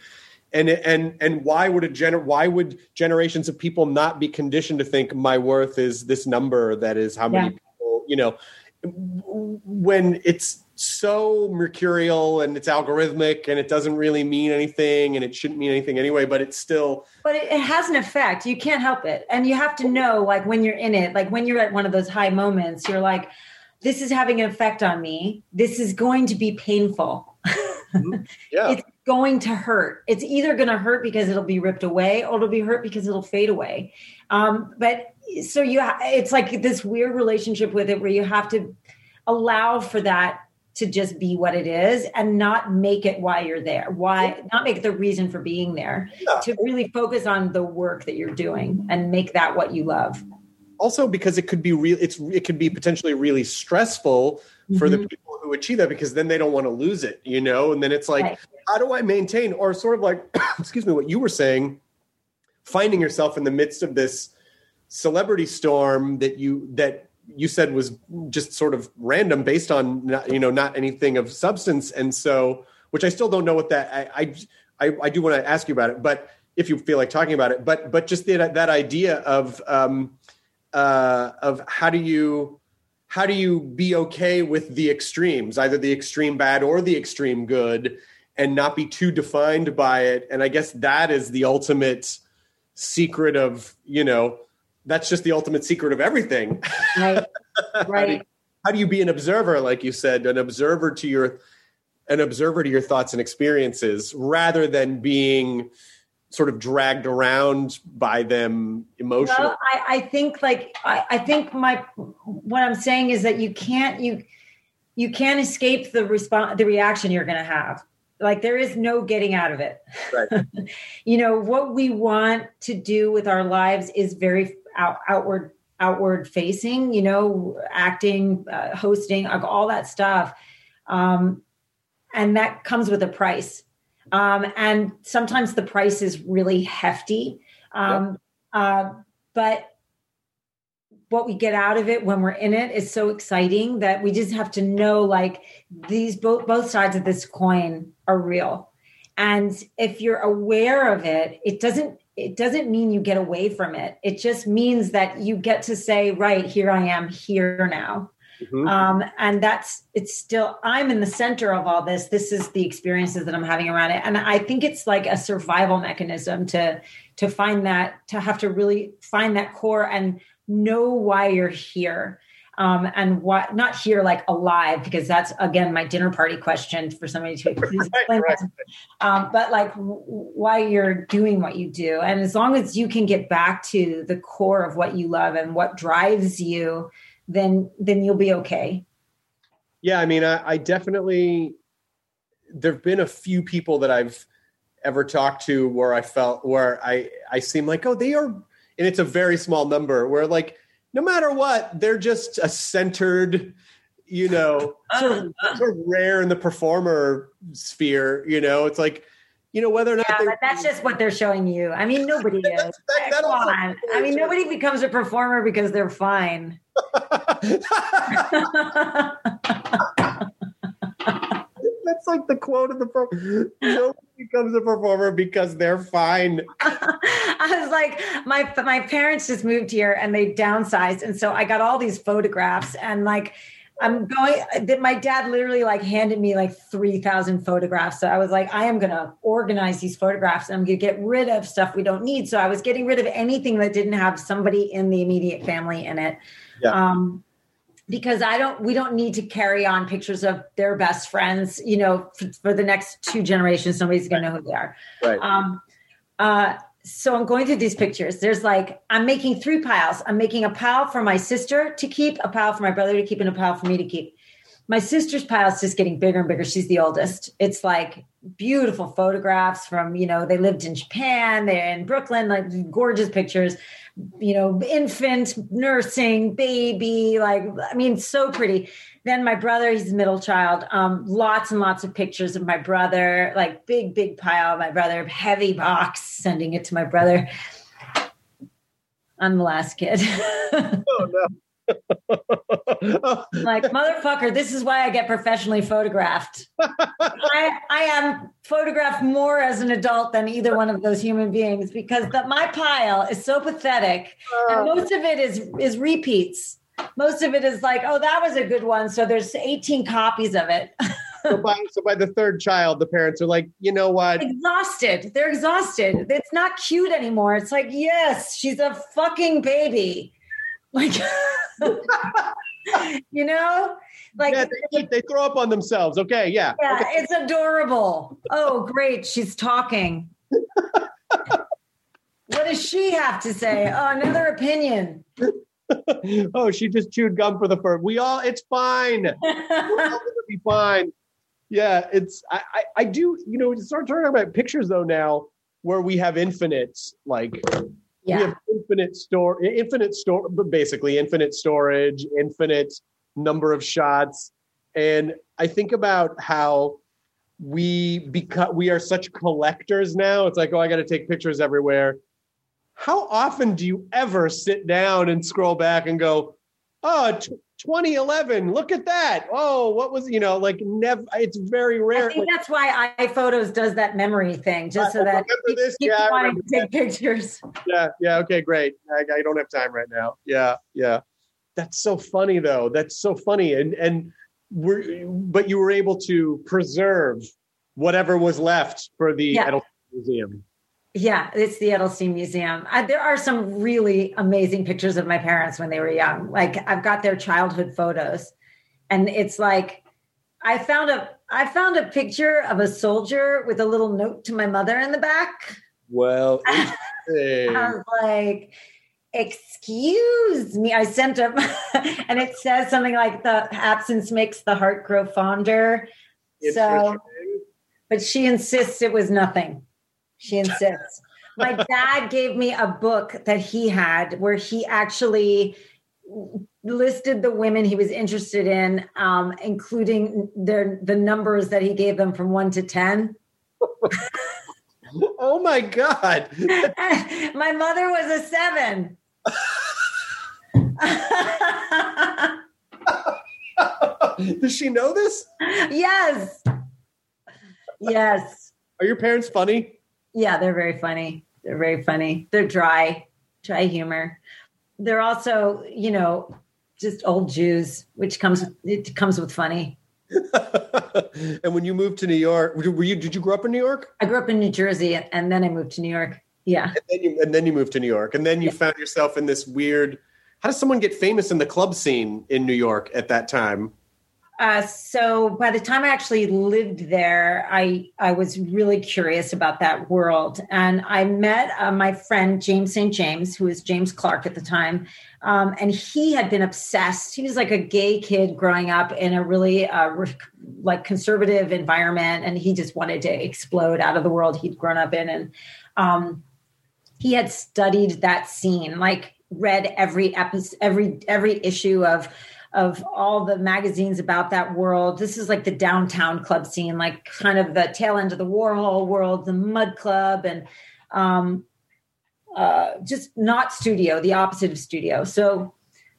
And why would generations of people not be conditioned to think my worth is this number that is how many people, when it's so mercurial and it's algorithmic and it doesn't really mean anything and it shouldn't mean anything anyway, but it's still. But it has an effect. You can't help it. And you have to know, like, when you're in it, like when you're at one of those high moments, you're like, this is having an effect on me. This is going to be painful. Yeah. It's going to hurt. It's either going to hurt because it'll be ripped away or it'll be hurt because it'll fade away. But so it's like this weird relationship with it where you have to allow for that to just be what it is and not make it why you're there. Not make it the reason for being there, to really focus on the work that you're doing and make that what you love. Also, because it could be it could be potentially really stressful for the people who achieve that, because then they don't want to lose it, and then it's like, how do I maintain, or sort of like, excuse me, what you were saying, finding yourself in the midst of this celebrity storm that you said was just sort of random based on, not anything of substance. And so, which I still don't know what that, I do want to ask you about it, but if you feel like talking about it, but just that idea of how do you be okay with the extremes, either the extreme bad or the extreme good, and not be too defined by it. And I guess that is the ultimate secret of, that's just the ultimate secret of everything. Right. Right. How do you be an observer, like you said, an observer to your thoughts and experiences, rather than being sort of dragged around by them emotionally? Well, I think what I'm saying is that you can't escape the reaction you're going to have. Like, there is no getting out of it. Right. What we want to do with our lives is very outward facing, acting, hosting, all that stuff. And that comes with a price. And sometimes the price is really hefty. But what we get out of it when we're in it is so exciting that we just have to know, like, these both sides of this coin are real. And if you're aware of it, it doesn't mean you get away from it. It just means that you get to say, right, here I am here now. Mm-hmm. And it's still, I'm in the center of all this. This is the experiences that I'm having around it. And I think it's like a survival mechanism to find that, to have to really find that core and know why you're here. And why not here, like alive, because that's, again, my dinner party question for somebody to please explain that. But like why you're doing what you do. And as long as you can get back to the core of what you love and what drives you, then you'll be okay. Yeah. I mean, I definitely, there've been a few people that I've ever talked to where I seem like, oh, they are, and it's a very small number, where like, no matter what, they're just a centered, sort of rare in the performer sphere. It's like, whether or not. Yeah, but that's just what they're showing you. I mean, nobody is. Come on. I mean, nobody becomes a performer because they're fine. That's like the quote of the program. Nobody becomes a performer because they're fine. I was like, my parents just moved here and they downsized. And so I got all these photographs, and like, my dad literally like handed me like 3,000 photographs. So I was like, I am going to organize these photographs and I'm going to get rid of stuff we don't need. So I was getting rid of anything that didn't have somebody in the immediate family in it. Yeah. Because we don't need to carry on pictures of their best friends, for the next 2 generations. Nobody's going to know who they are. Right. So I'm going through these pictures. There's like, I'm making 3 piles. I'm making a pile for my sister to keep, a pile for my brother to keep, and a pile for me to keep. My sister's pile is just getting bigger and bigger. She's the oldest. It's like beautiful photographs from, they lived in Japan, they're in Brooklyn, like gorgeous pictures, infant, nursing, baby, so pretty. Then my brother, he's the middle child. Lots and lots of pictures of my brother, like big pile of my brother, heavy box, sending it to my brother. I'm the last kid. Oh, no. Like, motherfucker, this is why I get professionally photographed. I am photographed more as an adult than either one of those human beings because my pile is so pathetic. And most of it is repeats. Most of it is like, oh, that was a good one. So there's 18 copies of it. So by the third child, the parents are like, you know what? Exhausted. They're exhausted. It's not cute anymore. It's like, yes, she's a fucking baby. Like, you know, like they throw up on themselves. Okay. Yeah. Yeah. Okay. It's adorable. Oh, great. She's talking. What does she have to say? Oh, another opinion. Oh, she just chewed gum for the first. It's fine. We're all gonna be fine. Yeah, I do, start talking about pictures though now where we have infinites, like we have infinite but basically infinite storage, infinite number of shots. And I think about how we are such collectors now. It's like, oh, I got to take pictures everywhere. How often do you ever sit down and scroll back and go, oh, 2011, look at that. Oh, what was, never, it's very rare. I think that's why iPhotos does that memory thing, just so that people wanting to take pictures. Yeah. Okay, great. I don't have time right now. Yeah. That's so funny though. That's so funny. But you were able to preserve whatever was left for the Edelstein Museum. Yeah, it's the Edelstein Museum. There are some really amazing pictures of my parents when they were young. Like, I've got their childhood photos, and it's like I found a picture of a soldier with a little note to my mother in the back. Well, I was like, excuse me. I sent him, and it says something like, "The absence makes the heart grow fonder." So, but she insists it was nothing. She insists. My dad gave me a book that he had where he actually listed the women he was interested in, including the numbers that he gave them from 1 to 10. Oh my God. My mother was a 7. Does she know this? Yes. Are your parents funny? Yeah, they're very funny. They're dry humor. They're also, just old Jews, which comes with funny. And when you moved to New York, did you grow up in New York? I grew up in New Jersey, and then I moved to New York. Yeah. And then you moved to New York, and then you found yourself in this weird. How does someone get famous in the club scene in New York at that time? So by the time I actually lived there, I was really curious about that world. And I met my friend, James St. James, who was James Clark at the time. And he had been obsessed. He was like a gay kid growing up in a really conservative environment. And he just wanted to explode out of the world he'd grown up in. And he had studied that scene, like read every episode, every issue of all the magazines about that world. This is like the downtown club scene, like kind of the tail end of the Warhol world, the Mud Club, and just not studio, the opposite of studio. So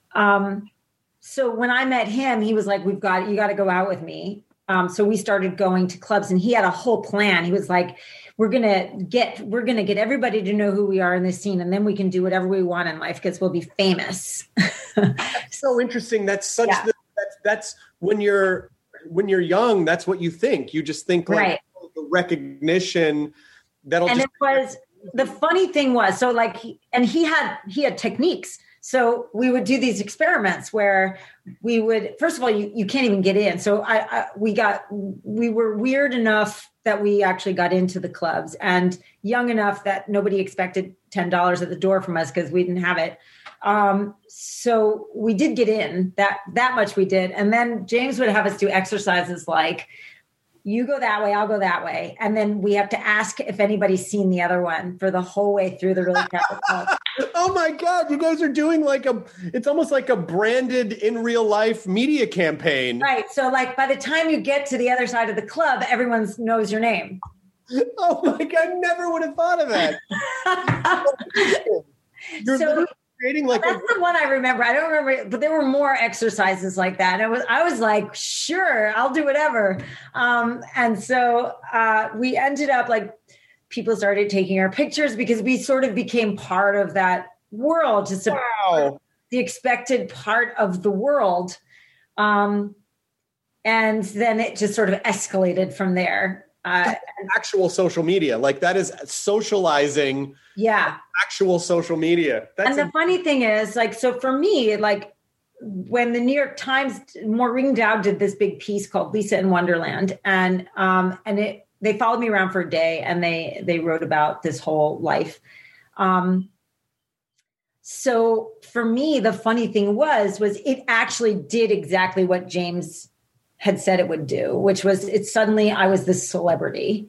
when I met him, he was like, you got to go out with me. So we started going to clubs, and he had a whole plan. He was like, we're going to get everybody to know who we are in this scene. And then we can do whatever we want in life because we'll be famous. So interesting. That's that's when you're young, that's what you think. You just think like the recognition that'll. And it was the funny thing was, so like, he had techniques. So we would do these experiments where we would, first of all, you can't even get in. So we were weird enough that we actually got into the clubs, and young enough that nobody expected $10 at the door from us because we didn't have it. So we did get in, that much we did. And then James would have us do exercises like, you go that way, I'll go that way. And then we have to ask if anybody's seen the other one for the whole way through the really crowded club. Oh my God, you guys are doing it's almost like a branded in real life media campaign. Right. So like by the time you get to the other side of the club, everyone knows your name. Oh my God, I never would have thought of that. You're creating like that's the one I remember. I don't remember, but there were more exercises like that. I was like, sure, I'll do whatever. And so we ended up like, people started taking our pictures because we sort of became part of that world, just the expected part of the world. And then it just sort of escalated from there. Actual social media, like that is socializing. Yeah. Actual social media. And the funny thing is, like, so for me, like when the New York Times, Maureen Dowd did this big piece called Lisa in Wonderland. And they followed me around for a day and they wrote about this whole life. So for me, the funny thing was it actually did exactly what James had said it would do, which was suddenly I was this celebrity.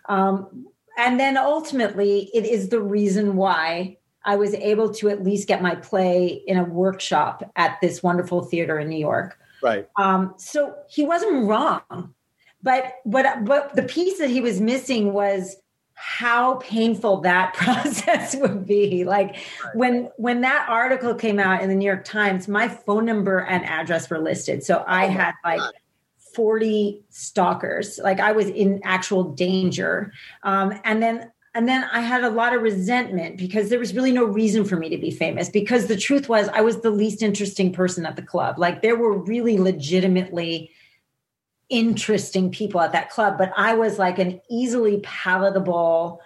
And then ultimately it is the reason why I was able to at least get my play in a workshop at this wonderful theater in New York. Right. So he wasn't wrong, but the piece that he was missing was how painful that process would be. Like when that article came out in the New York Times, my phone number and address were listed. So I had like 40 stalkers. Like I was in actual danger. And then I had a lot of resentment because there was really no reason for me to be famous, because the truth was I was the least interesting person at the club. Like there were really legitimately interesting people at that club, but I was like an easily palatable,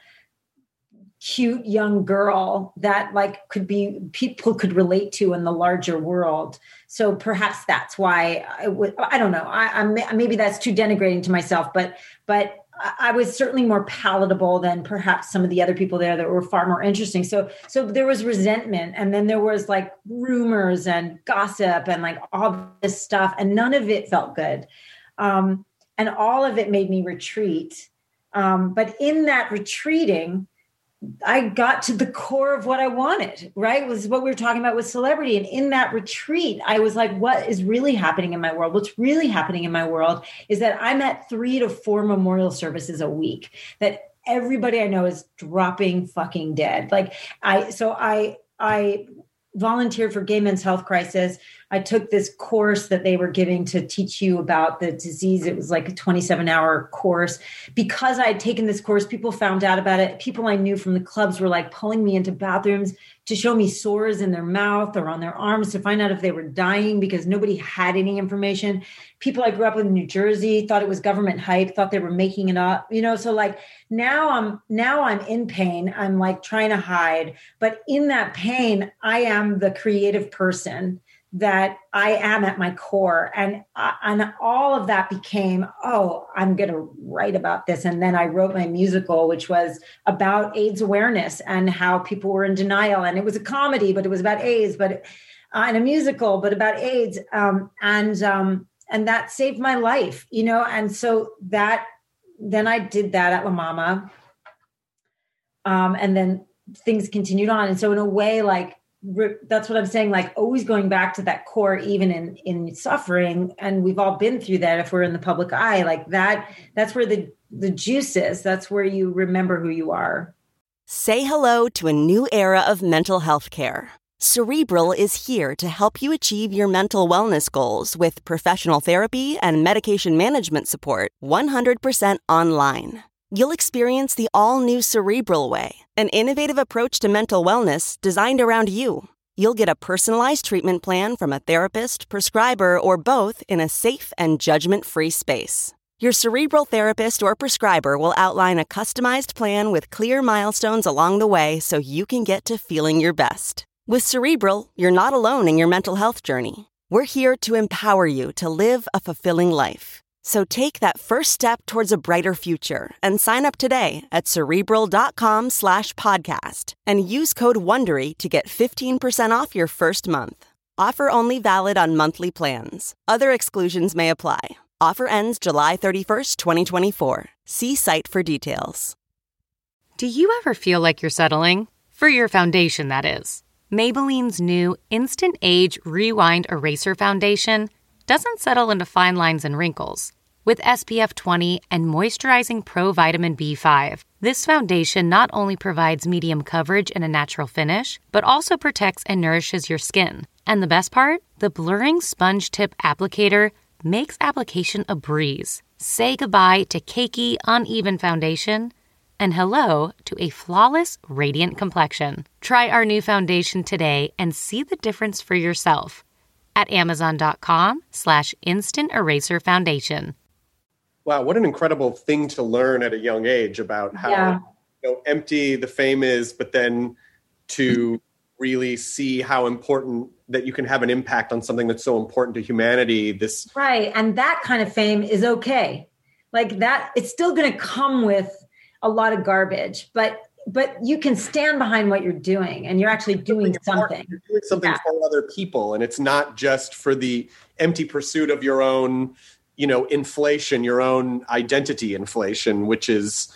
cute young girl that like people could relate to in the larger world. So perhaps that's why I don't know. I maybe that's too denigrating to myself, but I was certainly more palatable than perhaps some of the other people there that were far more interesting. So there was resentment, and then there was like rumors and gossip and like all this stuff, and none of it felt good. And all of it made me retreat. But in that retreating, I got to the core of what I wanted, right? It was what we were talking about with celebrity. And in that retreat, I was like, what is really happening in my world? What's really happening in my world is that I'm at 3 to 4 memorial services a week, that everybody I know is dropping fucking dead. Like I volunteered for Gay Men's Health Crisis. I took this course that they were giving to teach you about the disease. It was like a 27-hour course. Because I had taken this course, people found out about it. People I knew from the clubs were like pulling me into bathrooms to show me sores in their mouth or on their arms to find out if they were dying, because nobody had any information. People I grew up with in New Jersey thought it was government hype, thought they were making it up, so like now I'm in pain. I'm like trying to hide, but in that pain, I am the creative person that I am at my core. And all of that became, I'm going to write about this. And then I wrote my musical, which was about AIDS awareness and how people were in denial. And it was a comedy, but it was about AIDS, and a musical, but about AIDS. And that saved my life, And so then I did that at La Mama. And then things continued on. And so in a way, like, that's what I'm saying, like always going back to that core, even in suffering. And we've all been through that. If we're in the public eye, like that's where the juice is. That's where you remember who you are. Say hello to a new era of mental health care. Cerebral is here to help you achieve your mental wellness goals with professional therapy and medication management support 100% online. You'll experience the all-new Cerebral Way, an innovative approach to mental wellness designed around you. You'll get a personalized treatment plan from a therapist, prescriber, or both in a safe and judgment-free space. Your Cerebral therapist or prescriber will outline a customized plan with clear milestones along the way so you can get to feeling your best. With Cerebral, you're not alone in your mental health journey. We're here to empower you to live a fulfilling life. So take that first step towards a brighter future and sign up today at Cerebral.com/podcast and use code WONDERY to get 15% off your first month. Offer only valid on monthly plans. Other exclusions may apply. Offer ends July 31st, 2024. See site for details. Do you ever feel like you're settling? For your foundation, that is. Maybelline's new Instant Age Rewind Eraser Foundation doesn't settle into fine lines and wrinkles. With SPF 20 and moisturizing Pro Vitamin B5, this foundation not only provides medium coverage and a natural finish, but also protects and nourishes your skin. And the best part? The blurring sponge tip applicator makes application a breeze. Say goodbye to cakey, uneven foundation and hello to a flawless, radiant complexion. Try our new foundation today and see the difference for yourself at Amazon.com/Instant Eraser Foundation. Wow, what an incredible thing to learn at a young age about how empty the fame is, but then to really see how important that you can have an impact on something that's so important to humanity. Right, and that kind of fame is okay. Like that, it's still going to come with a lot of garbage, but you can stand behind what you're doing, and you're actually doing something. You're doing something for other people, and it's not just for the empty pursuit of your own, inflation, your own identity inflation, which is,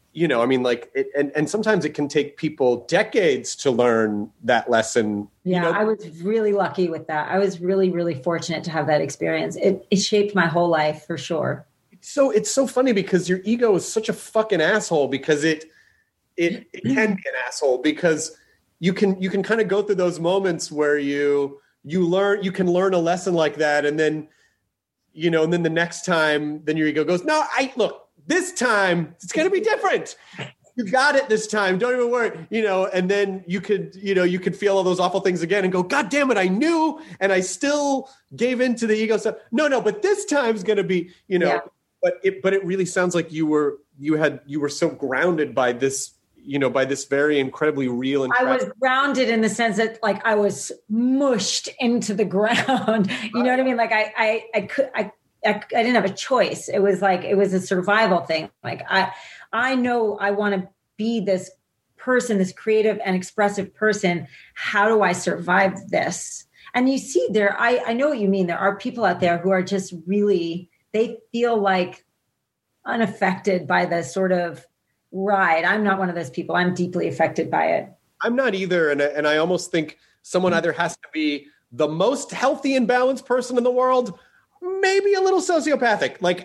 and sometimes it can take people decades to learn that lesson. Yeah, I was really lucky with that. I was really, really fortunate to have that experience. It shaped my whole life for sure. So it's so funny because your ego is such a fucking asshole because it can be an asshole because you can kind of go through those moments where you can learn a lesson like that. And then, and then the next time, then your ego goes, no, look, this time it's going to be different. You got it this time. Don't even worry, and then you could feel all those awful things again and go, God damn it. I knew, and I still gave into the ego stuff. No, but this time's going to be, but it really sounds like you were so grounded by this, by this very incredibly real. And I was grounded in the sense that like I was mushed into the ground. You know what I mean? Like I didn't have a choice. It was a survival thing. Like I know I want to be this person, this creative and expressive person. How do I survive this? And you see I know what you mean. There are people out there who are just really, they feel like unaffected by the sort of ride. I'm not one of those people. I'm deeply affected by it. I'm not either. And I almost think someone either has to be the most healthy and balanced person in the world, maybe a little sociopathic. Like,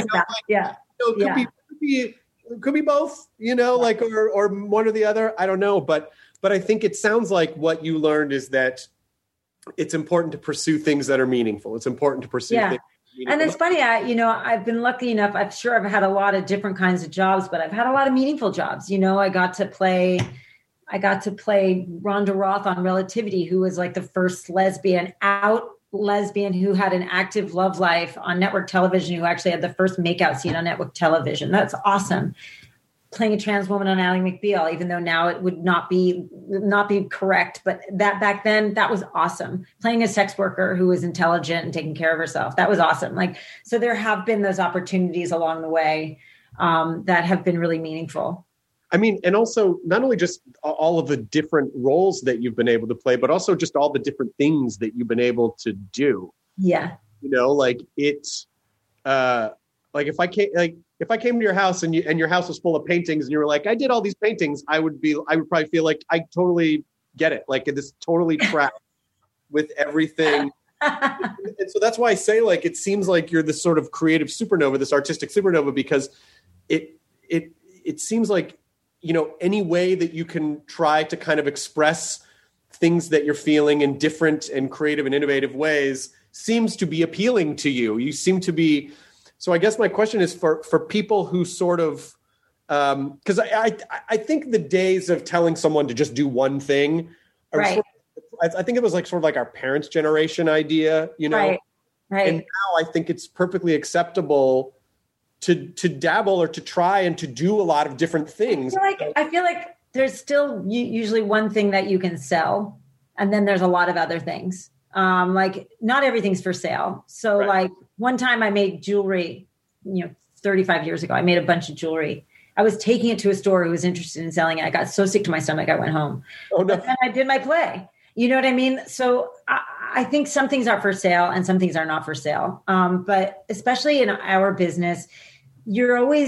could be both, like, or one or the other. I don't know. But I think it sounds like what you learned is that it's important to pursue things that are meaningful. It's important to pursue things. And it's funny, I've been lucky enough. I'm sure I've had a lot of different kinds of jobs, but I've had a lot of meaningful jobs. I got to play Rhonda Roth on Relativity, who was like the first lesbian who had an active love life on network television, who actually had the first makeout scene on network television. That's awesome. Playing a trans woman on Ally McBeal, even though now it would not be correct, but that back then that was awesome. Playing a sex worker who was intelligent and taking care of herself, that was awesome. Like, so there have been those opportunities along the way that have been really meaningful. I mean, and also not only just all of the different roles that you've been able to play, but also just all the different things that you've been able to do. Yeah, like it's like if I came to your house and your house was full of paintings and you were like, I did all these paintings, I would probably feel like I totally get it. Like this totally trapped with everything. And so that's why I say, like, it seems like you're this sort of creative supernova, this artistic supernova, because it seems like, any way that you can try to kind of express things that you're feeling in different and creative and innovative ways seems to be appealing to you. You seem to be. So I guess my question is for people who sort of, because I think the days of telling someone to just do one thing, I think it was like sort of like our parents' generation idea, Right. And now I think it's perfectly acceptable to dabble or to try and to do a lot of different things. I feel like there's still usually one thing that you can sell, and then there's a lot of other things. Like not everything's for sale. So like one time I made jewelry, 35 years ago, I made a bunch of jewelry. I was taking it to a store who was interested in selling it. I got so sick to my stomach, I went home. Oh, no. But then I did my play. You know what I mean? So I think some things are for sale and some things are not for sale. But especially in our business, you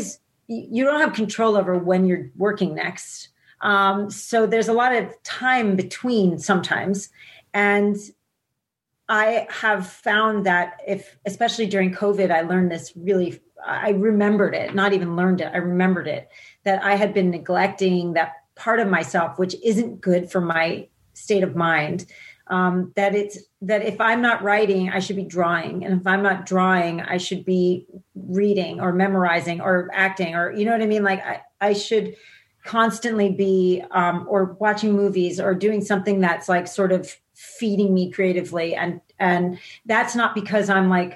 don't have control over when you're working next. So there's a lot of time between sometimes. And I have found that especially during COVID, I learned this really, I remembered it, not even learned it. I remembered it, that I had been neglecting that part of myself, which isn't good for my state of mind. That if I'm not writing, I should be drawing. And if I'm not drawing, I should be reading or memorizing or acting, or, you know what I mean? Like I should constantly be, or watching movies or doing something that's like sort of feeding me creatively. And that's not because I'm like,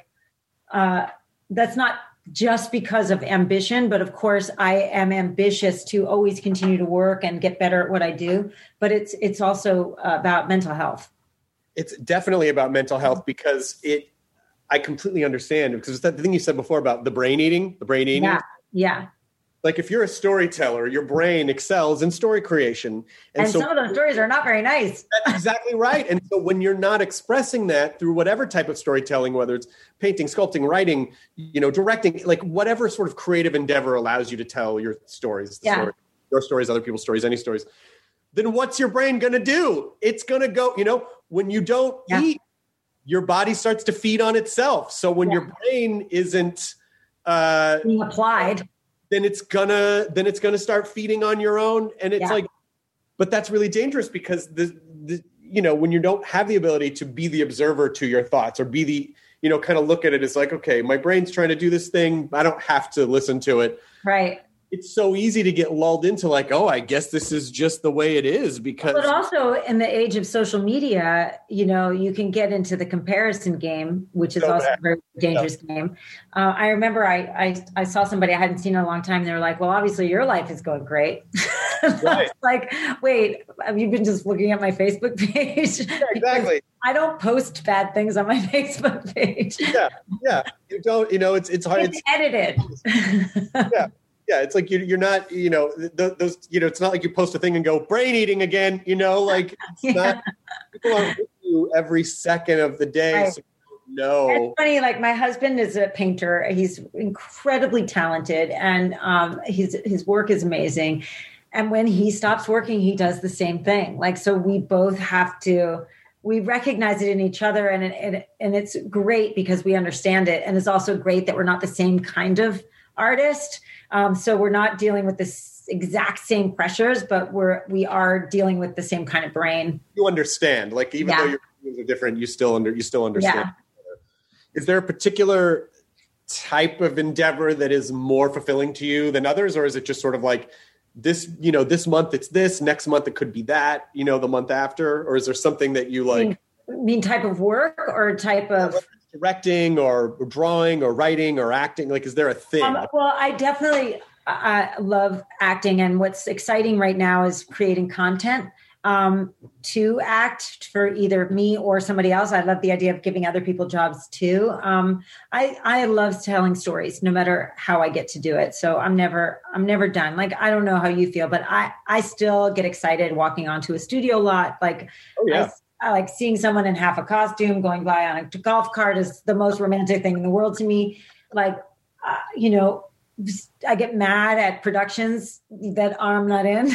that's not just because of ambition, but of course I am ambitious to always continue to work and get better at what I do. But it's also about mental health. It's definitely about mental health, because I completely understand, because it's that thing you said before about the brain eating. Yeah. Like if you're a storyteller, your brain excels in story creation. And so some of those stories are not very nice. That's exactly right. And so when you're not expressing that through whatever type of storytelling, whether it's painting, sculpting, writing, directing, like whatever sort of creative endeavor allows you to tell your stories, your stories, other people's stories, any stories, then what's your brain going to do? It's going to go, when you don't eat, your body starts to feed on itself. So when your brain isn't being applied, then it's gonna start feeding on your own. And it's like, but that's really dangerous, because when you don't have the ability to be the observer to your thoughts, or be the, kind of look at it as like, okay, my brain's trying to do this thing, I don't have to listen to it. Right. It's so easy to get lulled into like, oh, I guess this is just the way it is, because. But also in the age of social media, you can get into the comparison game, which is also a very dangerous game. I remember I saw somebody I hadn't seen in a long time. They were like, well, obviously your life is going great. Right. Like, wait, have you been just looking at my Facebook page? Yeah, exactly. I don't post bad things on my Facebook page. Yeah. You don't, it's hard. It's edited. Yeah. Yeah, it's like you're not, those, it's not like you post a thing and go brain eating again, like it's not, people aren't with you every second of the day. Right. So no. It's funny, like my husband is a painter. He's incredibly talented, and his work is amazing. And when he stops working, he does the same thing. Like, so we both have to, we recognize it in each other, and it's great because we understand it. And it's also great that we're not the same kind of artist. So we're not dealing with this exact same pressures, but we are dealing with the same kind of brain. You understand, like even though your opinions are different, you still understand. Yeah. Is there a particular type of endeavor that is more fulfilling to you than others, or is it just sort of like this? This month it's this, next month it could be that. The month after, or is there something that you like? Mean type of work or type of directing or drawing or writing or acting? Like, is there a thing? Well, I definitely love acting. And what's exciting right now is creating content to act for either me or somebody else. I love the idea of giving other people jobs too. I love telling stories no matter how I get to do it. So I'm never done. Like, I don't know how you feel, but I still get excited walking onto a studio lot. Like, I like seeing someone in half a costume going by on a golf cart is the most romantic thing in the world to me. Like, I get mad at productions that I'm not in.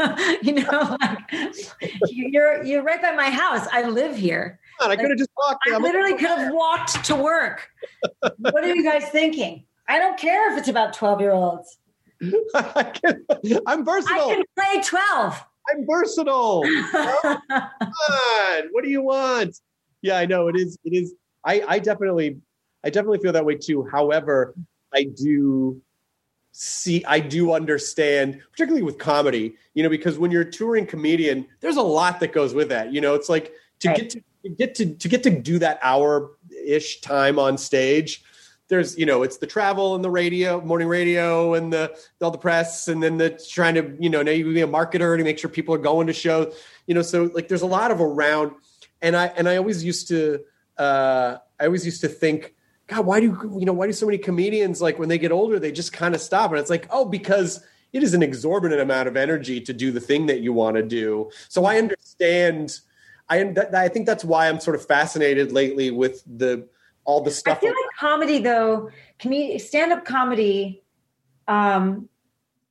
You're right by my house. I live here. I could have just walked. I literally could have walked to work. What are you guys thinking? I don't care if it's about 12-year-olds. I'm versatile. I can play 12. I'm versatile. Come on. What do you want? Yeah, I know it is. I definitely feel that way too. However, I do understand, particularly with comedy, because when you're a touring comedian, there's a lot that goes with that. It's like to get to do that hour-ish time on stage. There's, it's the travel and the radio, morning radio, and all the press, and then the trying to, now you be a marketer to make sure people are going to shows, so like there's a lot of around, and I always used to think, God, why do so many comedians, like when they get older, they just kind of stop? And it's like, oh, because it is an exorbitant amount of energy to do the thing that you want to do. So I understand. I think that's why I'm sort of fascinated lately with all the stuff. I feel like comedy, though, stand-up comedy, I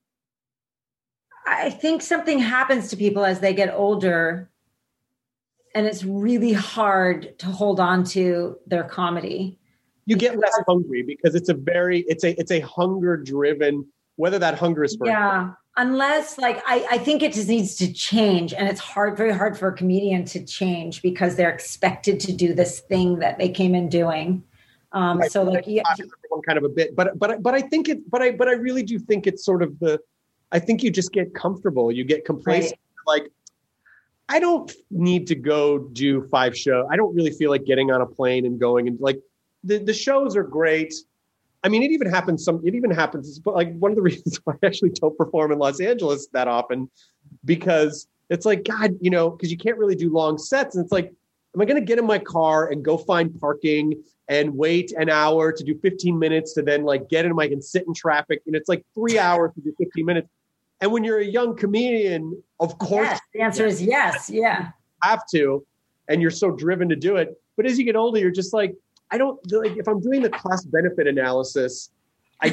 think something happens to people as they get older, and it's really hard to hold on to their comedy. You get less hungry because it's a hunger driven, whether that hunger is for unless like I think it just needs to change, and it's very hard for a comedian to change because they're expected to do this thing that they came in doing. Right. So like kind of a bit, but I really do think it's sort of I think you just get comfortable, you get complacent. Right. Like, I don't need to go do 5 shows. I don't really feel like getting on a plane and going, and like the shows are great. I mean, it even happens, but like one of the reasons why I actually don't perform in Los Angeles that often, because it's like, God, because you can't really do long sets. And it's like, am I going to get in my car and go find parking and wait an hour to do 15 minutes to then like get in my and sit in traffic? And it's like 3 hours to do 15 minutes. And when you're a young comedian, of course, yes, the answer is yes. Yeah. Have to, and you're so driven to do it. But as you get older, you're just like, I don't like, if I'm doing the cost benefit analysis, I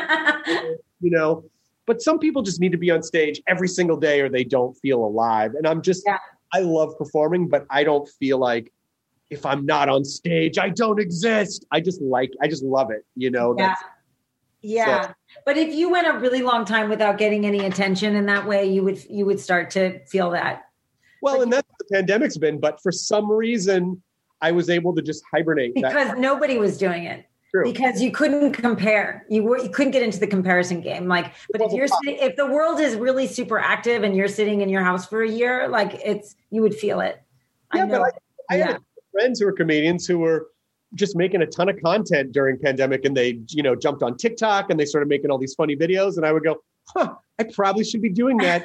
don't, but some people just need to be on stage every single day or they don't feel alive. And I'm just, I love performing, but I don't feel like if I'm not on stage, I don't exist. I just love it. Yeah. So. But if you went a really long time without getting any attention in that way, you would start to feel that. Well, and that's what the pandemic's been. But for some reason, I was able to just hibernate. Because nobody was doing it. True. Because you couldn't compare. You couldn't get into the comparison game. Like, but if the world is really super active and you're sitting in your house for a year, like you would feel it. Yeah, but I had friends who were comedians who were just making a ton of content during pandemic, and they, jumped on TikTok and they started making all these funny videos, and I would go, I probably should be doing that.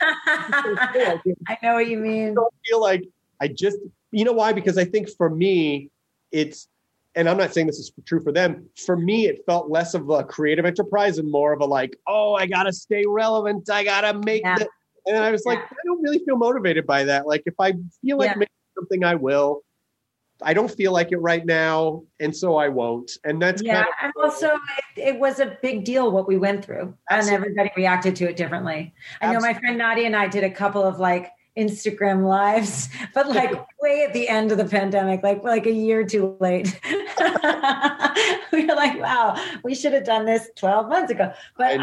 I know what you mean. I don't feel like why? Because I think for me, and I'm not saying this is true for them. For me, it felt less of a creative enterprise and more of a like, I got to stay relevant. I got to make it. And I was like, I don't really feel motivated by that. Like, if I feel like making something, I will. I don't feel like it right now, and so I won't. And that's and also it was a big deal what we went through, and everybody reacted to it differently. I know my friend Nadia and I did a couple of like Instagram lives, but like way at the end of the pandemic, like a year too late. We were like, wow, we should have done this 12 months ago. But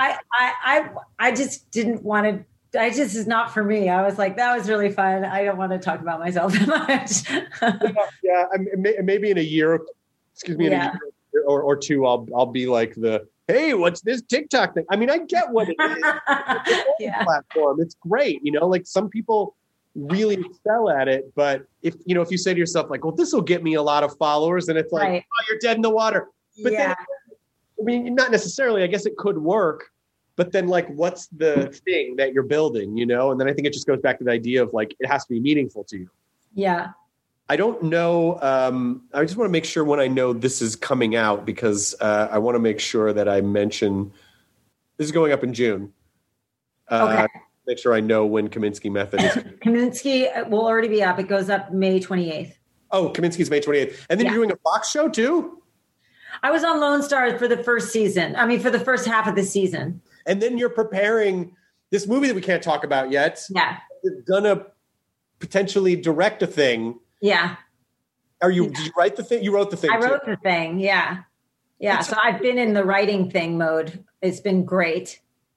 I just didn't want to. This is not for me. I was like, that was really fun. I don't want to talk about myself that much. Maybe in a year, in a year or two, I'll be like hey, what's this TikTok thing? I mean, I get what it is. It's a platform. It's great. Like some people really excel at it, but if you say to yourself like, well, this will get me a lot of followers, and it's like, oh, you're dead in the water. But then, I mean, not necessarily. I guess it could work. But then, like, what's the thing that you're building, And then I think it just goes back to the idea of, like, it has to be meaningful to you. Yeah. I don't know. I just want to make sure when I know this is coming out, because I want to make sure that I mention this is going up in June. Okay. Make sure I know when Kaminsky Method is. Kaminsky will already be up. It goes up May 28th. Oh, Kaminsky's May 28th. And then you're doing a Fox show, too? I was on Lone Star for the first season. I mean, for the first half of the season. And then you're preparing this movie that we can't talk about yet. Yeah. You're gonna potentially direct a thing. Yeah. Did you write the thing? You wrote the thing. I wrote the thing. Yeah. Yeah. So I've been in the writing thing mode. It's been great.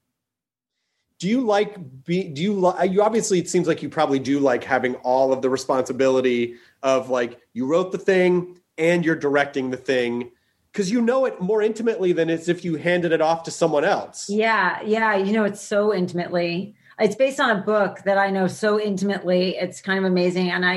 You obviously, it seems like you probably do like having all of the responsibility of like, you wrote the thing and you're directing the thing. Because you know it more intimately than as if you handed it off to someone else. Yeah. It's so intimately. It's based on a book that I know so intimately. It's kind of amazing. And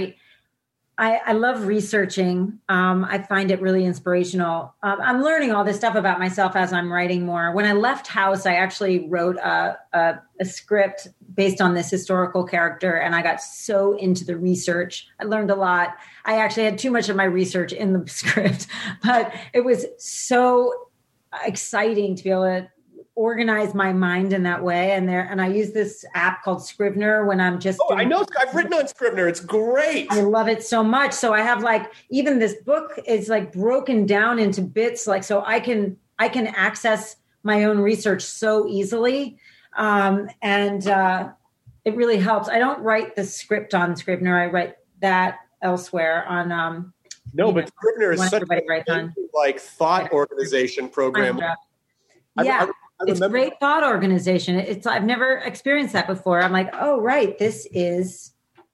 I love researching. I find it really inspirational. I'm learning all this stuff about myself as I'm writing more. When I left House, I actually wrote a script based on this historical character, and I got so into the research. I learned a lot. I actually had too much of my research in the script, but it was so exciting to be able to organize my mind in that way. And I use this app called Scrivener when I'm just. I know. I've written on Scrivener. It's great. I love it so much. So I have like, even this book is like broken down into bits, like, so I can access my own research so easily. And it really helps. I don't write the script on Scrivener. I write that elsewhere on. No, but Scrivener is such a like thought organization program. Yeah, it's a great thought organization. I've never experienced that before. I'm like, oh, right, this is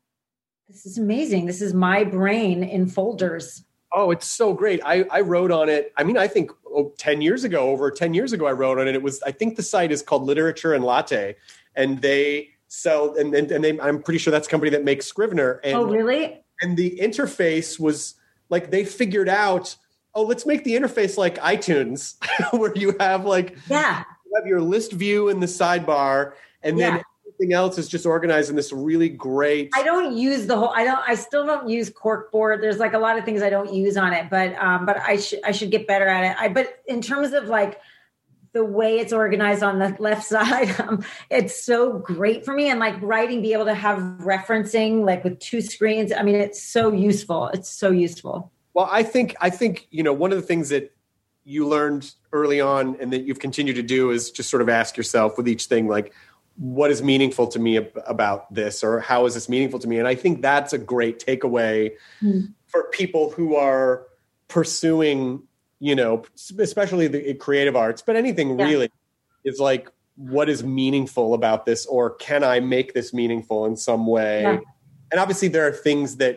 amazing. This is my brain in folders. Oh, it's so great. I wrote on it. I mean, I think over 10 years ago, I wrote on it. It was, I think the site is called Literature and Latte, and they sell, and they, I'm pretty sure that's a company that makes Scrivener. And, oh, really? And the interface was like, they figured out, let's make the interface like iTunes, where you have you have your list view in the sidebar, and then everything else is just organized in this really great. I don't use I still don't use corkboard. There's like a lot of things I don't use on it, but I should get better at it. But in terms of like the way it's organized on the left side, it's so great for me. And like writing, be able to have referencing like with two screens. I mean, it's so useful. It's so useful. Well, I think, one of the things that you learned early on and that you've continued to do is just sort of ask yourself with each thing, like, what is meaningful to me about this, or how is this meaningful to me? And I think that's a great takeaway for people who are pursuing, especially the creative arts, but anything really is like, what is meaningful about this, or can I make this meaningful in some way? Yeah. And obviously there are things that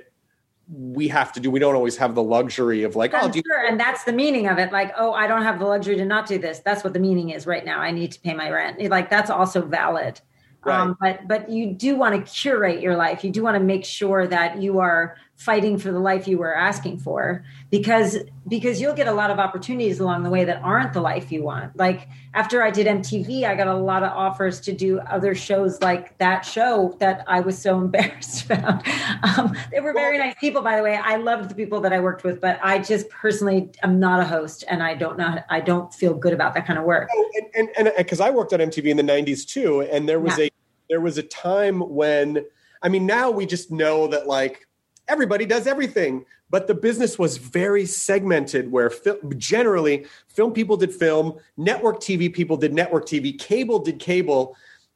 we have to do. We don't always have the luxury of like, sure. And that's the meaning of it. Like, I don't have the luxury to not do this. That's what the meaning is right now. I need to pay my rent. Like, that's also valid. Right. But you do want to curate your life. You do want to make sure that you are fighting for the life you were asking for, because you'll get a lot of opportunities along the way that aren't the life you want. Like after I did MTV, I got a lot of offers to do other shows like that show that I was so embarrassed about. They were very nice people, by the way. I loved the people that I worked with, but I just personally am not a host, and I don't feel good about that kind of work. And because I worked on MTV in the 90s too, and there was a time when, I mean, now we just know that like everybody does everything, but the business was very segmented where generally film people did film, network TV people did network TV, cable did cable.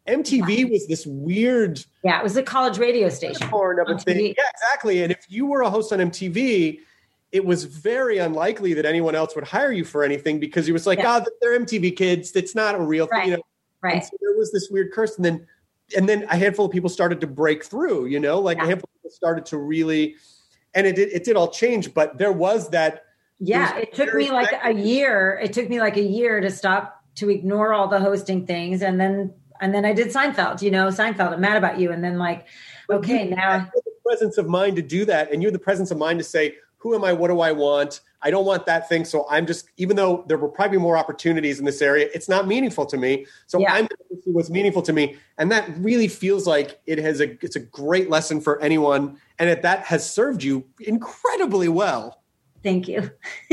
MTV was this weird. Yeah, it was a college radio station. Yeah, exactly. And if you were a host on MTV, it was very unlikely that anyone else would hire you for anything, because he was like, they're MTV kids. It's not a real thing. Right. And so there was this weird curse. And then a handful of people started to break through, a handful of people started to really, and it did all change, but there was that. Yeah. It took me like a year. It took me like a year to stop, to ignore all the hosting things. And then I did Seinfeld, Seinfeld, I'm mad about you. And then like, okay, now. You have the presence of mind to do that. And you have the presence of mind to say, who am I? What do I want? I don't want that thing. So I'm just, even though there will probably be more opportunities in this area, it's not meaningful to me. So I'm going to see what's meaningful to me. And that really feels like it's a great lesson for anyone. And that has served you incredibly well. Thank you.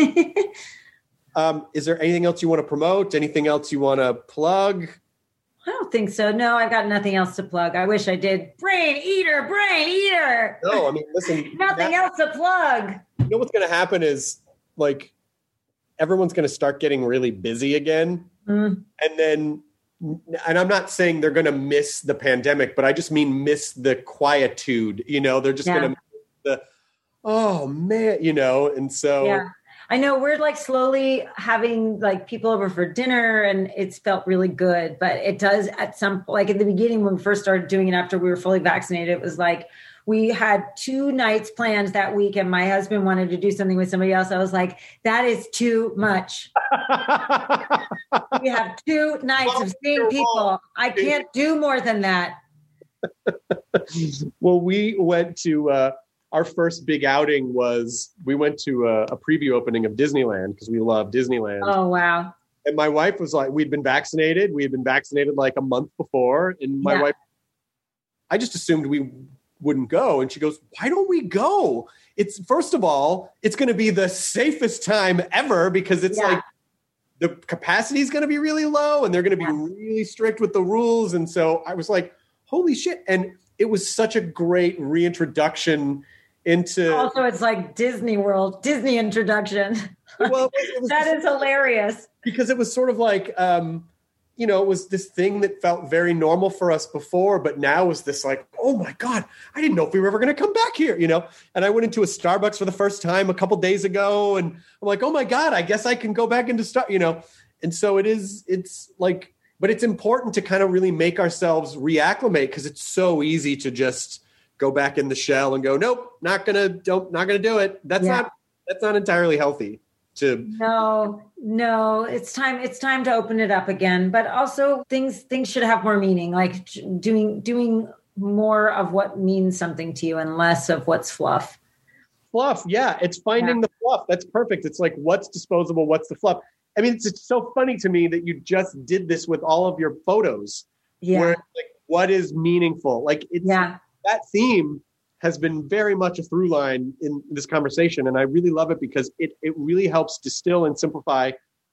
Is there anything else you want to promote? Anything else you want to plug? I don't think so. No, I've got nothing else to plug. I wish I did. Brain eater. No, I mean, listen. Nothing else to plug. You know what's going to happen is like everyone's going to start getting really busy again. And I'm not saying they're going to miss the pandemic, but I just mean miss the quietude, they're just going to miss and so. Yeah. I know we're like slowly having like people over for dinner, and it's felt really good, but it does at some, like in the beginning when we first started doing it after we were fully vaccinated, it was like, we had 2 nights planned that week and my husband wanted to do something with somebody else. I was like, that is too much. We have 2 nights of seeing people. I can't do more than that. Well, we went to, our first big outing was we went to a preview opening of Disneyland because we love Disneyland. Oh, wow. And my wife was like, we had been vaccinated like a month before. And my wife, I just assumed we wouldn't go. And she goes, why don't we go? It's, first of all, it's going to be the safest time ever because it's like the capacity is going to be really low and they're going to be really strict with the rules. And so I was like, holy shit. And it was such a great reintroduction into. Also, it's like Disney World, Disney introduction. Well, it was that is hilarious. Because it was sort of like, it was this thing that felt very normal for us before, but now was this like, oh my God, I didn't know if we were ever going to come back here, And I went into a Starbucks for the first time a couple days ago, and I'm like, oh my God, I guess I can go back into And so it's like, but it's important to kind of really make ourselves reacclimate, because it's so easy to just go back in the shell and go, nope, not gonna do it. That's not entirely healthy. No, it's time to open it up again. But also things should have more meaning, like doing more of what means something to you and less of what's fluff. Fluff, yeah. It's finding the fluff. That's perfect. It's like, what's disposable, what's the fluff? I mean, it's so funny to me that you just did this with all of your photos. Yeah. Where it's like, what is meaningful? Like, that theme has been very much a through line in this conversation. And I really love it because it really helps distill and simplify,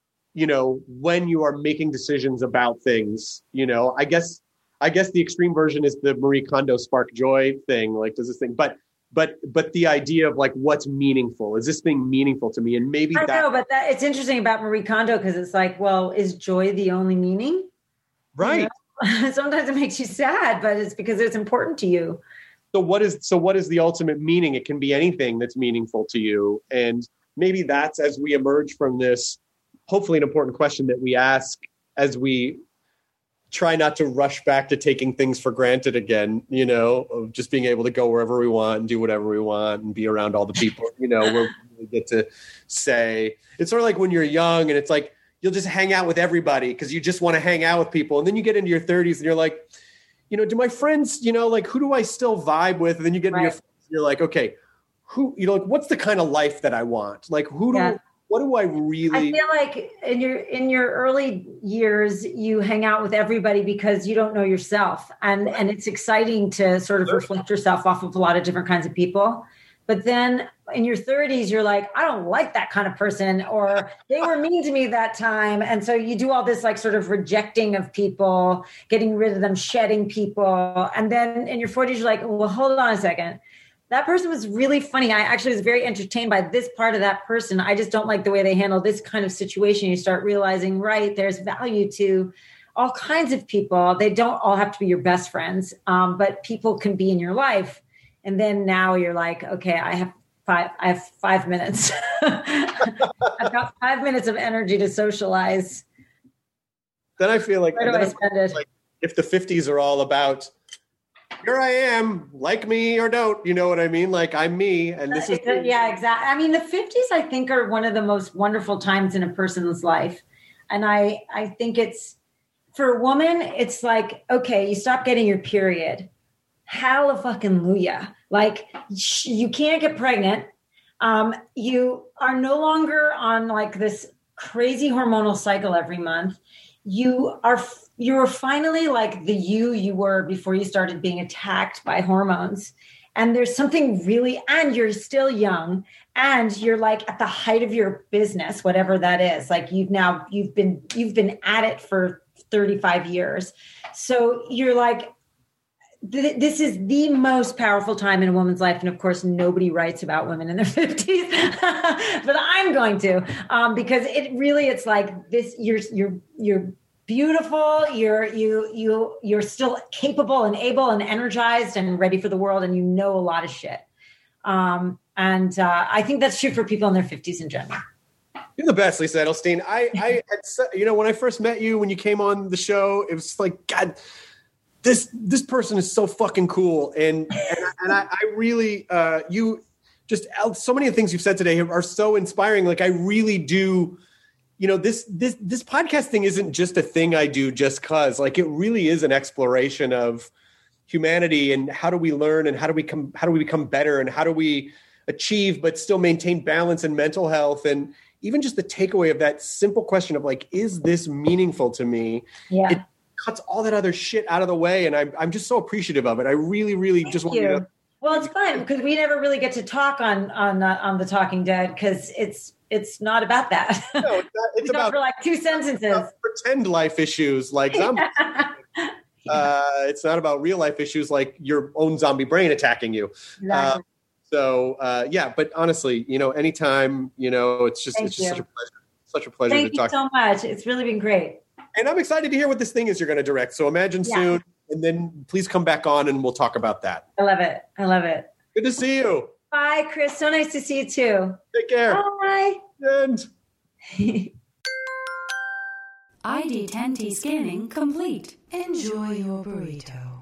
when you are making decisions about things. I guess the extreme version is the Marie Kondo spark joy thing. Like, does this thing, but the idea of like, what's meaningful? Is this thing meaningful to me? And maybe I know, but it's interesting about Marie Kondo, because it's like, well, is joy the only meaning? Right. Sometimes it makes you sad, but it's because it's important to you. So what is the ultimate meaning? It can be anything that's meaningful to you. And maybe that's, as we emerge from this, hopefully an important question that we ask as we try not to rush back to taking things for granted again, of just being able to go wherever we want and do whatever we want and be around all the people, where we get to say, it's sort of like when you're young and it's like, you'll just hang out with everybody because you just want to hang out with people. And then you get into your 30s and you're like, do my friends, like, who do I still vibe with? And then you get into your 40s and you're like, okay, who, like, what's the kind of life that I want? Like, what do I really? I feel like in your early years, you hang out with everybody because you don't know yourself. And it's exciting to sort of reflect yourself off of a lot of different kinds of people. But then in your 30s, you're like, I don't like that kind of person, or they were mean to me that time. And so you do all this like sort of rejecting of people, getting rid of them, shedding people. And then in your 40s, you're like, well, hold on a second. That person was really funny. I actually was very entertained by this part of that person. I just don't like the way they handle this kind of situation. You start realizing, right, there's value to all kinds of people. They don't all have to be your best friends, but people can be in your life. And then now you're like, okay, I have 5 minutes. I've got 5 minutes of energy to socialize. Then I feel like, where do I spend it? Like, if the 50s are all about, here I am, like me or don't, you know what I mean? Like, I'm me, and this is me. Yeah, exactly. I mean, the 50s, I think, are one of the most wonderful times in a person's life. And I think it's, for a woman, it's like, okay, you stop getting your period. Hallelujah. Like, you can't get pregnant. You are no longer on like this crazy hormonal cycle every month. You're finally like the you were before you started being attacked by hormones. And there's something really, and you're still young, and you're like at the height of your business, whatever that is. Like, you've been at it for 35 years. So you're like, this is the most powerful time in a woman's life. And of course, nobody writes about women in their 50s, but I'm going to, because it's like this, you're beautiful. You're still capable and able and energized and ready for the world. And you know a lot of shit. I think that's true for people in their 50s in general. You're the best, Lisa Edelstein. I when I first met you, when you came on the show, it was like, God, this person is so fucking cool. And I really, you just, so many of the things you've said today are so inspiring. Like, I really do, this podcast thing isn't just a thing I do just cause. Like, it really is an exploration of humanity and how do we learn and how do we become better and how do we achieve but still maintain balance and mental health. And even just the takeaway of that simple question of like, is this meaningful to me? Yeah. It cuts all that other shit out of the way. And I'm just so appreciative of it. I really, really just want you to. Well, it's fun because we never really get to talk on The Talking Dead because it's not about that. No, it's about for like 2 sentences. Pretend life issues like zombies. It's not about real life issues like your own zombie brain attacking you. Exactly. But honestly, anytime, it's such a pleasure. Such a pleasure Thank to talk. Thank you so much. It's really been great. And I'm excited to hear what this thing is you're going to direct. So imagine soon, and then please come back on and we'll talk about that. I love it. I love it. Good to see you. Bye, Chris. So nice to see you too. Take care. Bye. And ID10T scanning complete. Enjoy your burrito.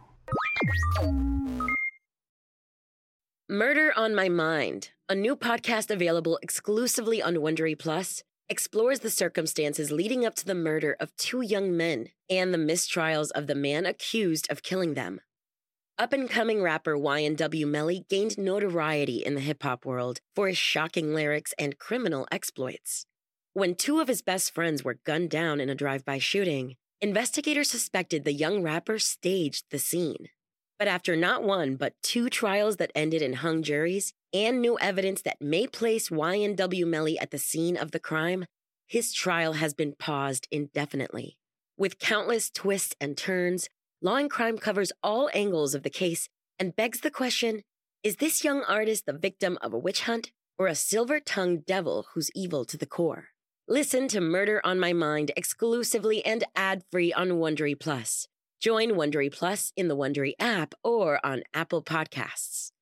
Murder on My Mind, a new podcast available exclusively on Wondery Plus, explores the circumstances leading up to the murder of two young men and the mistrials of the man accused of killing them. Up-and-coming rapper YNW Melly gained notoriety in the hip-hop world for his shocking lyrics and criminal exploits. When two of his best friends were gunned down in a drive-by shooting, investigators suspected the young rapper staged the scene. But after not one, but two trials that ended in hung juries and new evidence that may place YNW Melly at the scene of the crime, his trial has been paused indefinitely. With countless twists and turns, Law and Crime covers all angles of the case and begs the question, is this young artist the victim of a witch hunt or a silver-tongued devil who's evil to the core? Listen to Murder on My Mind exclusively and ad-free on Wondery Plus. Join Wondery Plus in the Wondery app or on Apple Podcasts.